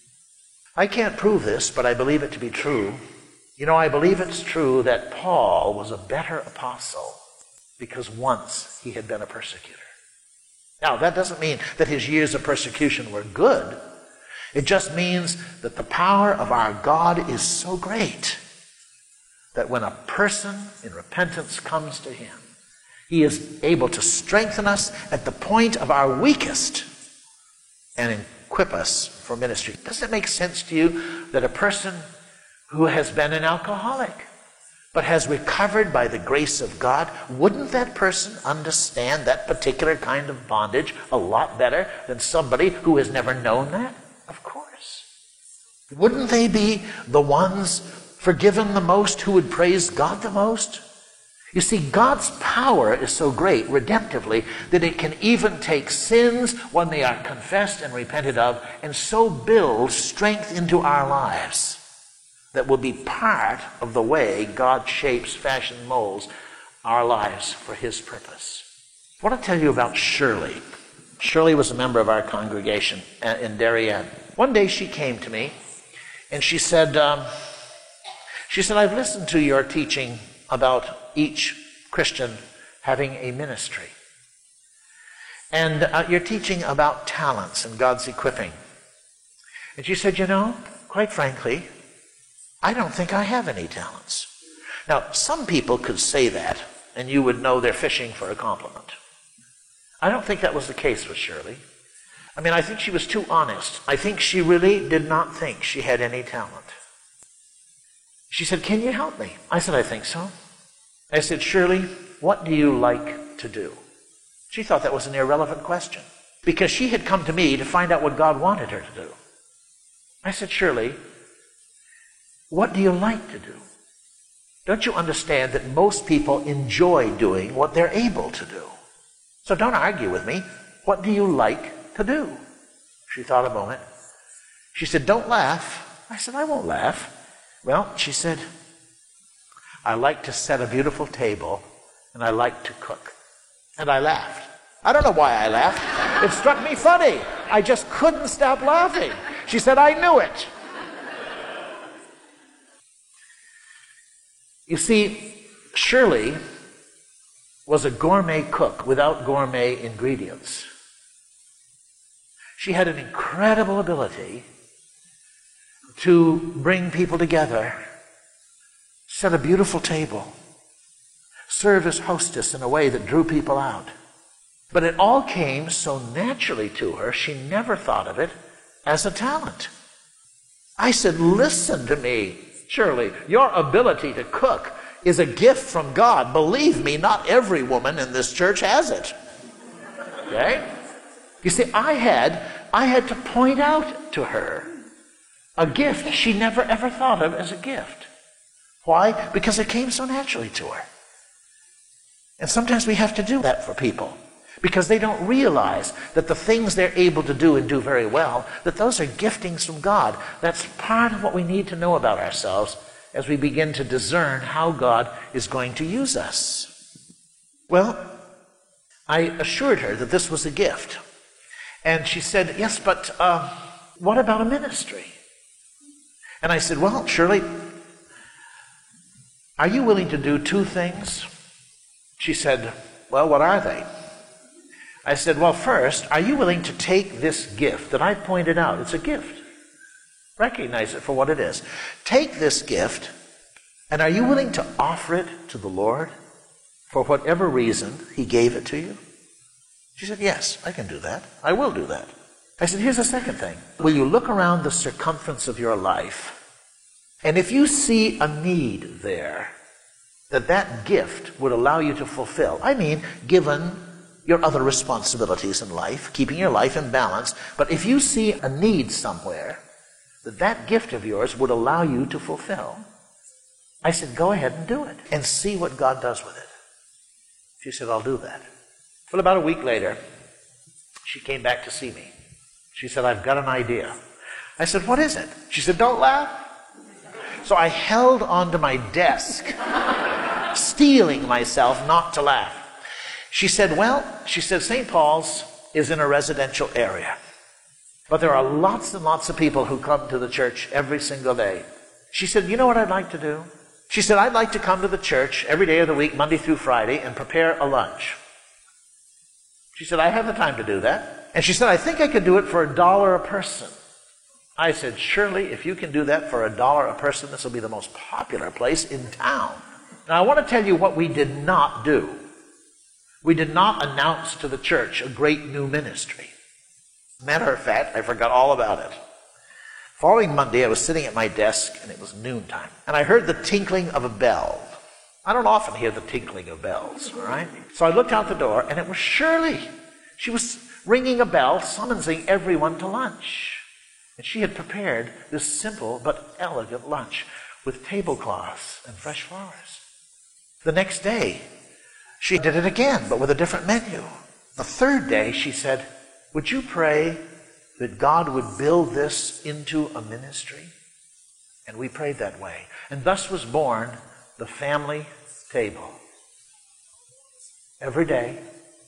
I can't prove this, but I believe it to be true. You know, I believe it's true that Paul was a better apostle because once he had been a persecutor. Now, that doesn't mean that his years of persecution were good. It just means that the power of our God is so great that when a person in repentance comes to him, he is able to strengthen us at the point of our weakest and equip us for ministry. Does it make sense to you that a person who has been an alcoholic but has recovered by the grace of God, wouldn't that person understand that particular kind of bondage a lot better than somebody who has never known that? Of course. Wouldn't they be the ones forgiven the most who would praise God the most? You see, God's power is so great redemptively that it can even take sins when they are confessed and repented of, and so build strength into our lives that will be part of the way God shapes, fashions, molds our lives for his purpose. I want to tell you about Shirley. Shirley was a member of our congregation in Darien. One day she came to me and she said, I've listened to your teaching about each Christian having a ministry. And you're teaching about talents and God's equipping. And she said, you know, quite frankly, I don't think I have any talents. Now, some people could say that, and you would know they're fishing for a compliment. I don't think that was the case with Shirley. I mean, I think she was too honest. I think she really did not think she had any talent. She said, can you help me? I said, I think so. I said, Shirley, what do you like to do? She thought that was an irrelevant question because she had come to me to find out what God wanted her to do. I said, Shirley, what do you like to do? Don't you understand that most people enjoy doing what they're able to do? So don't argue with me. What do you like to do? She thought a moment. She said, don't laugh. I said, I won't laugh. Well, she said, I like to set a beautiful table and I like to cook. And I laughed. I don't know why I laughed. It struck me funny. I just couldn't stop laughing. She said, I knew it. You see, Shirley was a gourmet cook without gourmet ingredients. She had an incredible ability to bring people together, set a beautiful table, serve as hostess in a way that drew people out. But it all came so naturally to her, she never thought of it as a talent. I said, listen to me, Shirley, your ability to cook is a gift from God. Believe me, not every woman in this church has it. Okay? You see, I had I had to point out to her a gift she never ever thought of as a gift. Why? Because it came so naturally to her. And sometimes we have to do that for people, because they don't realize that the things they're able to do and do very well, that those are giftings from God. That's part of what we need to know about ourselves as we begin to discern how God is going to use us. Well, I assured her that this was a gift. And she said, yes, but what about a ministry? And I said, well, Shirley, are you willing to do two things? She said, well, what are they? I said, well, first, are you willing to take this gift that I pointed out? It's a gift. Recognize it for what it is. Take this gift, and are you willing to offer it to the Lord for whatever reason He gave it to you? She said, yes, I can do that. I will do that. I said, here's the second thing. Will you look around the circumference of your life, and if you see a need there that gift would allow you to fulfill, I mean, given your other responsibilities in life, keeping your life in balance, but if you see a need somewhere that gift of yours would allow you to fulfill, I said, go ahead and do it and see what God does with it. She said, I'll do that. Well, about a week later, she came back to see me. She said, I've got an idea. I said, what is it? She said, don't laugh. So I held onto my desk, steeling myself not to laugh. She said, St. Paul's is in a residential area. But there are lots and lots of people who come to the church every single day. She said, you know what I'd like to do? She said, I'd like to come to the church every day of the week, Monday through Friday, and prepare a lunch. She said, I have the time to do that. And she said, I think I could do it for $1 a person. I said, surely, if you can do that for $1 a person, this will be the most popular place in town. Now, I want to tell you what we did not do. We did not announce to the church a great new ministry. Matter of fact, I forgot all about it. Following Monday, I was sitting at my desk, and it was noontime, and I heard the tinkling of a bell. I don't often hear the tinkling of bells, all right? So I looked out the door, and it was Shirley. She was ringing a bell, summoning everyone to lunch. And she had prepared this simple but elegant lunch with tablecloths and fresh flowers. The next day, she did it again, but with a different menu. The third day, she said, would you pray that God would build this into a ministry? And we prayed that way. And thus was born the family table. Every day,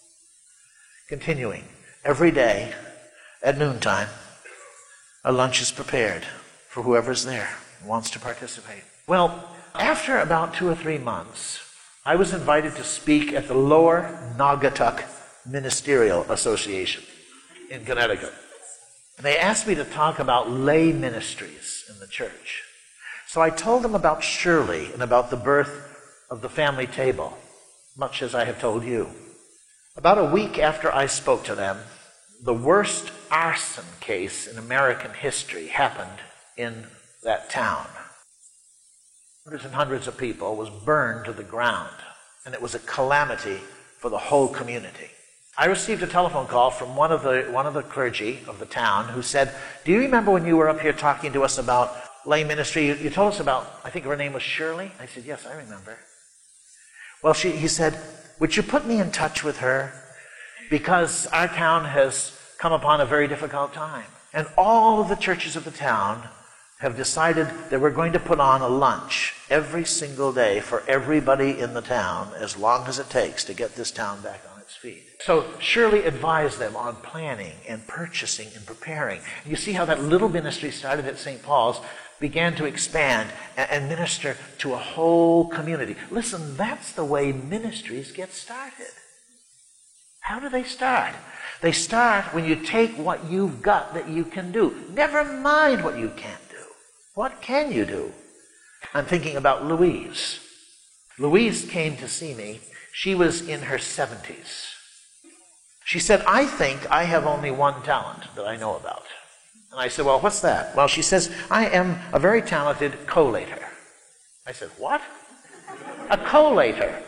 continuing, every day at noontime, a lunch is prepared for whoever's there and wants to participate. Well, after about 2 or 3 months, I was invited to speak at the Lower Naugatuck Ministerial Association in Connecticut. And they asked me to talk about lay ministries in the church. So I told them about Shirley and about the birth of the family table, much as I have told you. About a week after I spoke to them, the worst arson case in American history happened in that town. Hundreds and hundreds of people was burned to the ground, and it was a calamity for the whole community. I received a telephone call from one of the clergy of the town who said, do you remember when you were up here talking to us about lay ministry? You told us about, I think her name was Shirley? I said, yes, I remember. Well, he said, would you put me in touch with her? Because our town has come upon a very difficult time. And all of the churches of the town have decided that we're going to put on a lunch every single day for everybody in the town, as long as it takes to get this town back on its feet. So Shirley advised them on planning and purchasing and preparing. You see how that little ministry started at St. Paul's began to expand and minister to a whole community. Listen, that's the way ministries get started. How do they start? They start when you take what you've got that you can do. Never mind what you can't do. What can you do? I'm thinking about Louise. Louise came to see me. She was in her 70s. She said, I think I have only one talent that I know about. And I said, well, what's that? Well, she says, I am a very talented collator. I said, what? A collator.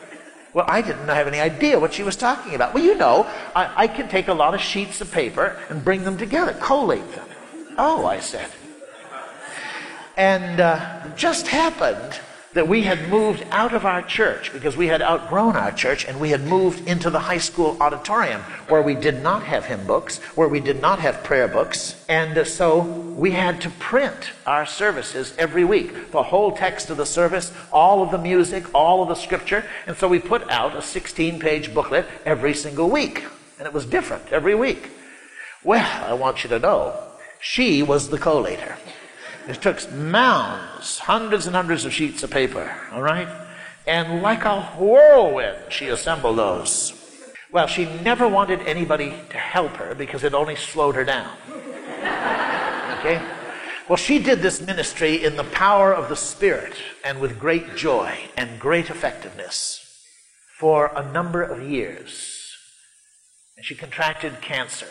Well, I didn't have any idea what she was talking about. Well, you know, I can take a lot of sheets of paper and bring them together, collate them. Oh, I said. And it just happened that we had moved out of our church because we had outgrown our church, and we had moved into the high school auditorium where we did not have hymn books, where we did not have prayer books. And so we had to print our services every week. The whole text of the service, all of the music, all of the scripture. And so we put out a 16-page booklet every single week. And it was different every week. Well, I want you to know, she was the collator. It took mounds, hundreds and hundreds of sheets of paper, all right? And like a whirlwind, she assembled those. Well, she never wanted anybody to help her because it only slowed her down. Okay? Well, she did this ministry in the power of the Spirit and with great joy and great effectiveness for a number of years. And she contracted cancer.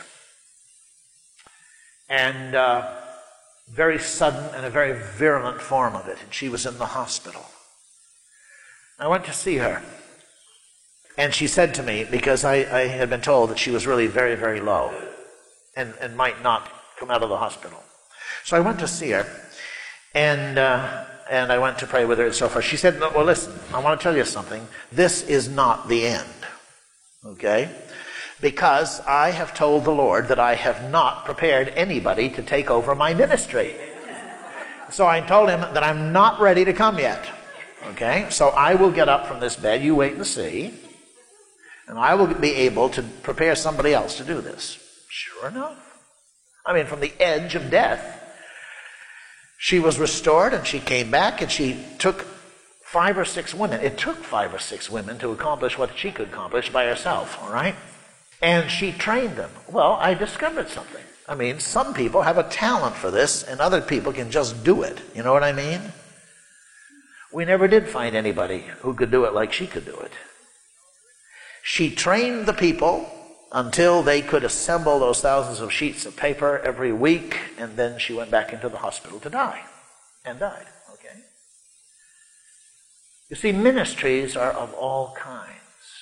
And very sudden and a very virulent form of it, and she was in the hospital. I went to see her, and she said to me, because I had been told that she was really very, very low and might not come out of the hospital. So I went to see her, and I went to pray with her and so forth. She said, "No, well, listen, I want to tell you something. This is not the end, okay? Because I have told the Lord that I have not prepared anybody to take over my ministry. So I told him that I'm not ready to come yet. Okay? So I will get up from this bed, you wait and see, and I will be able to prepare somebody else to do this." Sure enough. I mean, from the edge of death, she was restored, and she came back, and she took 5 or 6 women. It took 5 or 6 women to accomplish what she could accomplish by herself, all right? And she trained them. Well, I discovered something. I mean, some people have a talent for this, and other people can just do it. You know what I mean? We never did find anybody who could do it like she could do it. She trained the people until they could assemble those thousands of sheets of paper every week, and then she went back into the hospital to die, and died. Okay? You see, ministries are of all kinds.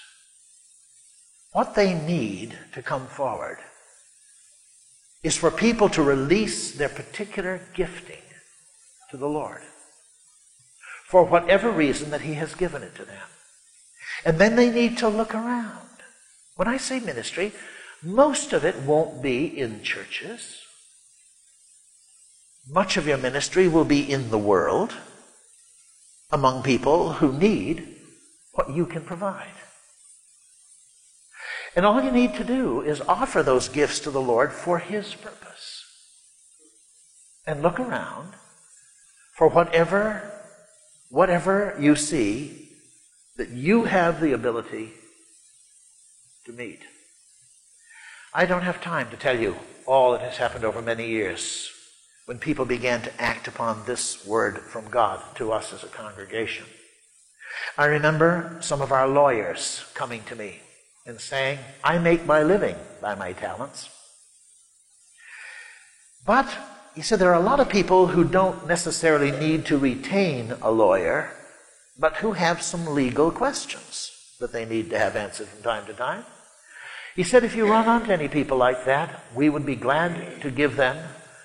What they need to come forward is for people to release their particular gifting to the Lord for whatever reason that He has given it to them. And then they need to look around. When I say ministry, most of it won't be in churches. Much of your ministry will be in the world, among people who need what you can provide. And all you need to do is offer those gifts to the Lord for His purpose. And look around for whatever you see that you have the ability to meet. I don't have time to tell you all that has happened over many years when people began to act upon this word from God to us as a congregation. I remember some of our lawyers coming to me and saying, "I make my living by my talents." But, he said, there are a lot of people who don't necessarily need to retain a lawyer, but who have some legal questions that they need to have answered from time to time. He said, if you run onto any people like that, we would be glad to give them,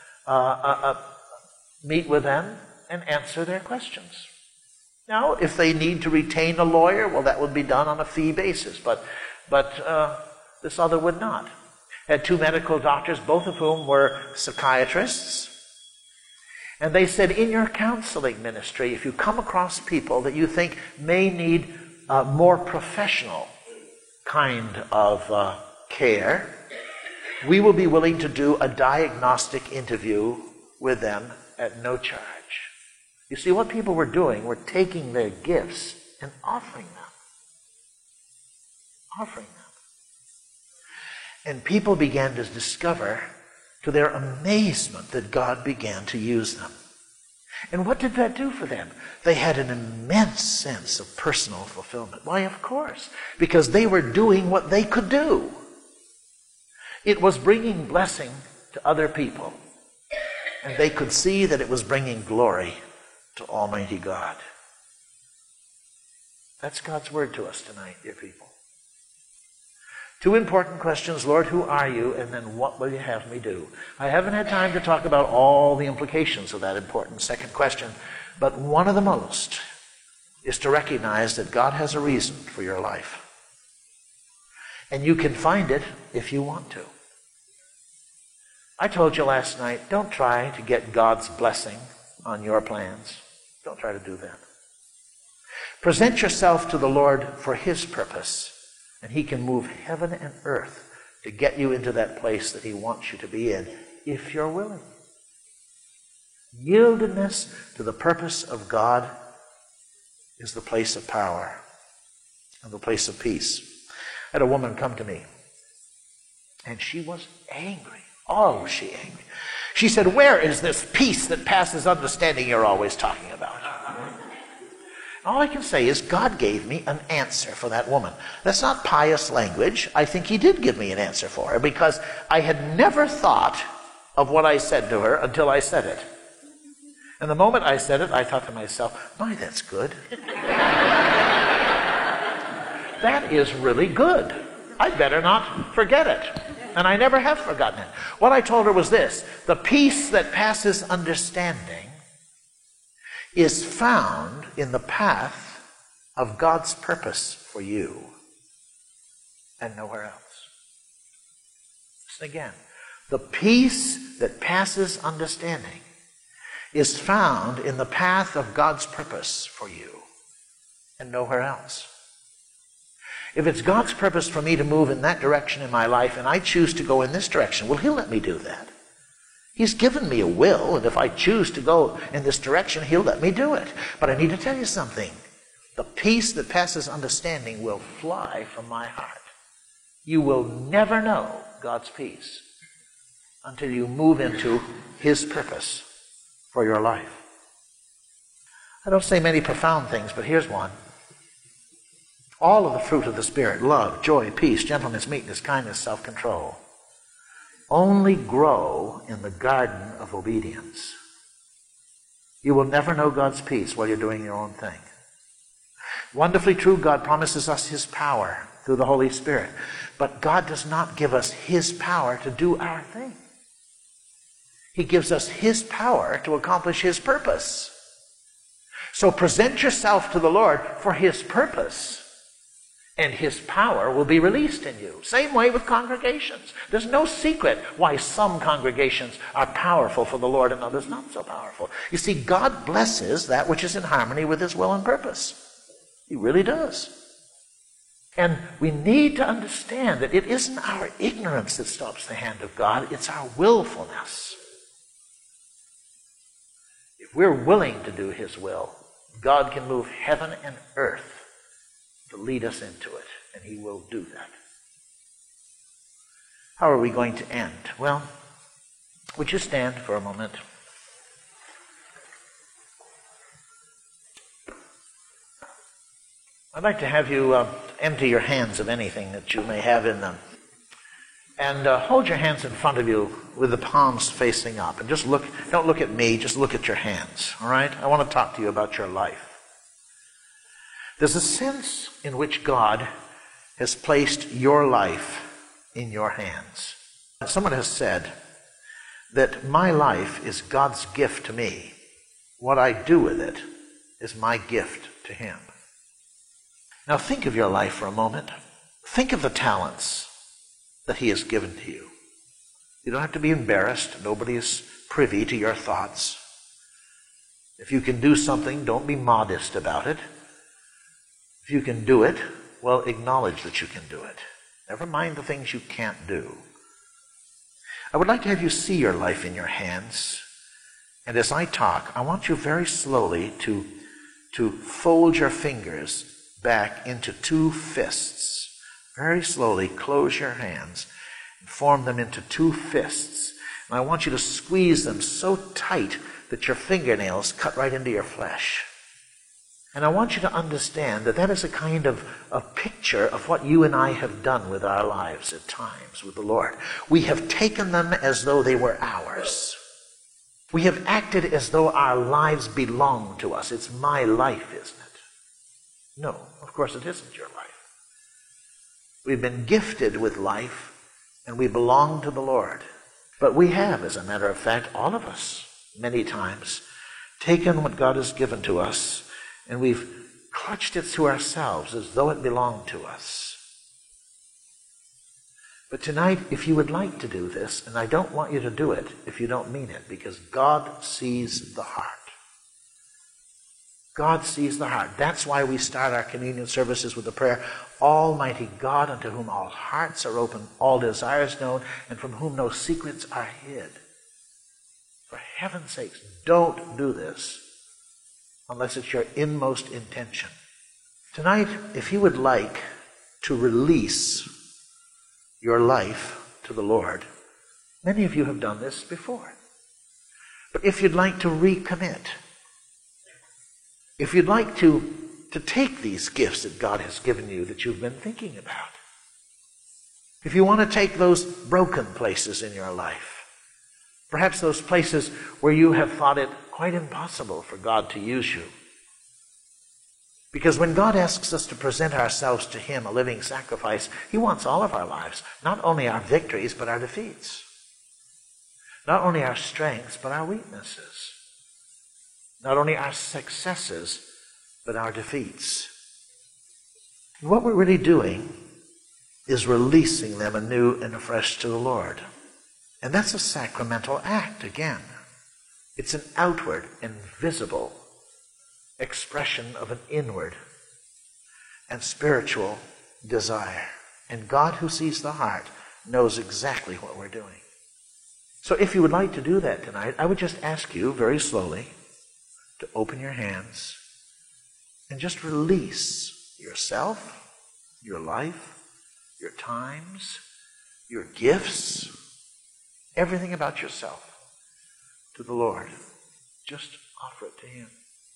meet with them and answer their questions. Now, if they need to retain a lawyer, well, that would be done on a fee basis, but this other would not. Had 2 medical doctors, both of whom were psychiatrists. And they said, in your counseling ministry, if you come across people that you think may need a more professional kind of care, we will be willing to do a diagnostic interview with them at no charge. You see, what people were doing were taking their gifts and offering them. And people began to discover, to their amazement, that God began to use them. And what did that do for them? They had an immense sense of personal fulfillment. Why, of course, because they were doing what they could do. It was bringing blessing to other people, and they could see that it was bringing glory to Almighty God. That's God's word to us tonight, dear people. Two important questions. Lord, who are you? And then what will you have me do? I haven't had time to talk about all the implications of that important second question, but one of the most is to recognize that God has a reason for your life. And you can find it if you want to. I told you last night, don't try to get God's blessing on your plans. Don't try to do that. Present yourself to the Lord for His purpose, and He can move heaven and earth to get you into that place that He wants you to be in, if you're willing. Yieldedness to the purpose of God is the place of power and the place of peace. I had a woman come to me, and she was angry. Oh, was she angry? She said, where is this peace that passes understanding you're always talking about? All I can say is God gave me an answer for that woman. That's not pious language. I think He did give me an answer for her, because I had never thought of what I said to her until I said it. And the moment I said it, I thought to myself, my, that's good. That is really good. I'd better not forget it. And I never have forgotten it. What I told her was this: the peace that passes understanding is found in the path of God's purpose for you and nowhere else. Listen again. The peace that passes understanding is found in the path of God's purpose for you and nowhere else. If it's God's purpose for me to move in that direction in my life, and I choose to go in this direction, well, He'll let me do that. He's given me a will, and if I choose to go in this direction, He'll let me do it. But I need to tell you something. The peace that passes understanding will fly from my heart. You will never know God's peace until you move into His purpose for your life. I don't say many profound things, but here's one. All of the fruit of the Spirit, love, joy, peace, gentleness, meekness, kindness, self-control, only grow in the garden of obedience. You will never know God's peace while you're doing your own thing. Wonderfully true, God promises us His power through the Holy Spirit. But God does not give us His power to do our thing. He gives us His power to accomplish His purpose. So present yourself to the Lord for His purpose, and His power will be released in you. Same way with congregations. There's no secret why some congregations are powerful for the Lord and others not so powerful. You see, God blesses that which is in harmony with His will and purpose. He really does. And we need to understand that it isn't our ignorance that stops the hand of God, it's our willfulness. If we're willing to do His will, God can move heaven and earth to lead us into it, and He will do that. How are we going to end? Well, would you stand for a moment? I'd like to have you empty your hands of anything that you may have in them. And hold your hands in front of you with the palms facing up. And just look, don't look at me, just look at your hands. All right? I want to talk to you about your life. There's a sense in which God has placed your life in your hands. Someone has said that my life is God's gift to me. What I do with it is my gift to Him. Now think of your life for a moment. Think of the talents that He has given to you. You don't have to be embarrassed. Nobody is privy to your thoughts. If you can do something, don't be modest about it. If you can do it, well, acknowledge that you can do it. Never mind the things you can't do. I would like to have you see your life in your hands. And as I talk, I want you very slowly to fold your fingers back into two fists. Very slowly close your hands and form them into two fists. And I want you to squeeze them so tight that your fingernails cut right into your flesh. And I want you to understand that that is a kind of a picture of what you and I have done with our lives at times with the Lord. We have taken them as though they were ours. We have acted as though our lives belong to us. It's my life, isn't it? No, of course it isn't your life. We've been gifted with life, and we belong to the Lord. But we have, as a matter of fact, all of us, many times, taken what God has given to us, and we've clutched it to ourselves as though it belonged to us. But tonight, if you would like to do this, and I don't want you to do it if you don't mean it, because God sees the heart. God sees the heart. That's why we start our communion services with the prayer, Almighty God, unto whom all hearts are open, all desires known, and from whom no secrets are hid. For heaven's sakes, don't do this unless it's your inmost intention. Tonight, if you would like to release your life to the Lord, many of you have done this before. But if you'd like to recommit, if you'd like to take these gifts that God has given you that you've been thinking about, if you want to take those broken places in your life, perhaps those places where you have thought it quite impossible for God to use you. Because when God asks us to present ourselves to Him, a living sacrifice, He wants all of our lives, not only our victories, but our defeats. Not only our strengths, but our weaknesses. Not only our successes, but our defeats. And what we're really doing is releasing them anew and afresh to the Lord. And that's a sacramental act again. It's an outward and visible expression of an inward and spiritual desire. And God, who sees the heart, knows exactly what we're doing. So if you would like to do that tonight, I would just ask you very slowly to open your hands and just release yourself, your life, your times, your gifts, everything about yourself to the Lord. Just offer it to Him.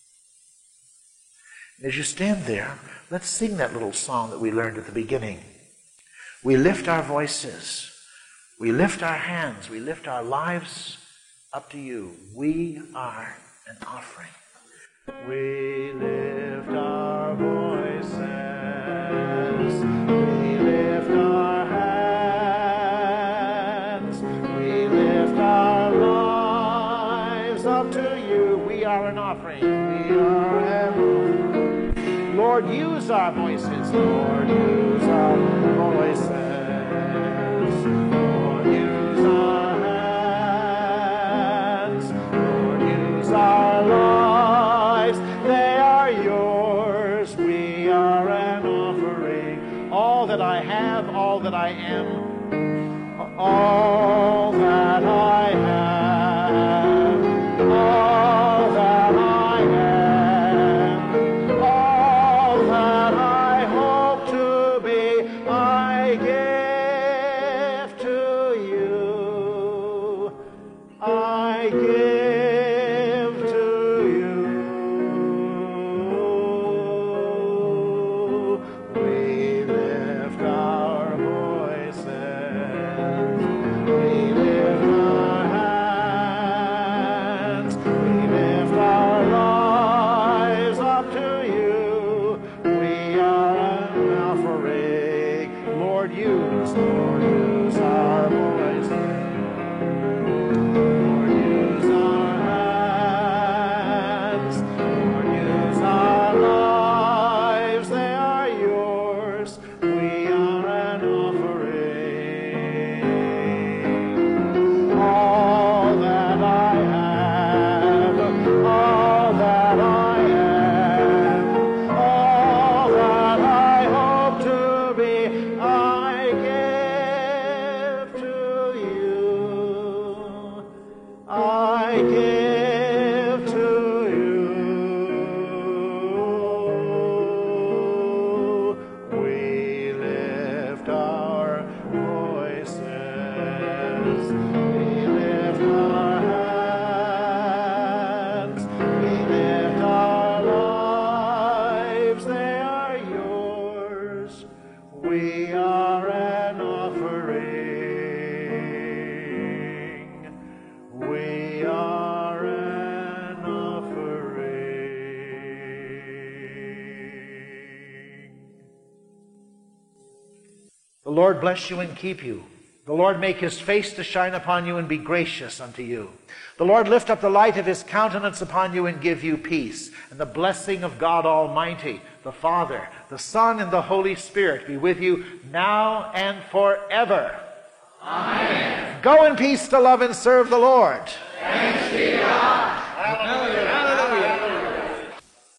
And as you stand there, let's sing that little song that we learned at the beginning. We lift our voices, we lift our hands, we lift our lives up to you. We are an offering. We lift our voices, we lift our hands, we lift our lives up to you. We are an offering. We are an offering. Lord, use our voices. Lord, use our voices. Lord, use our hands. Lord, use our lives. They are yours. We are an offering. All that I have, all that I am, all that I have, all that I am, all that I hope to be, I give to you. I give to you. We lift our voices. We lift our hands. We lift our lives up to you. We are an offering. Lord, use our voices. Lord, use our hands. Lord, use our lives. They are yours. We are an offering. All that I have, all that I am, all that I hope to be, I give to you. I give to you. We lift our voices. We lift our hands. We lift our lives. They are yours. We are an offering. We are an offering. The Lord bless you and keep you. The Lord make his face to shine upon you and be gracious unto you. The Lord lift up the light of his countenance upon you and give you peace. And the blessing of God Almighty, the Father, the Son, and the Holy Spirit be with you now and forever. Amen. Go in peace to love and serve the Lord. Thanks be to God.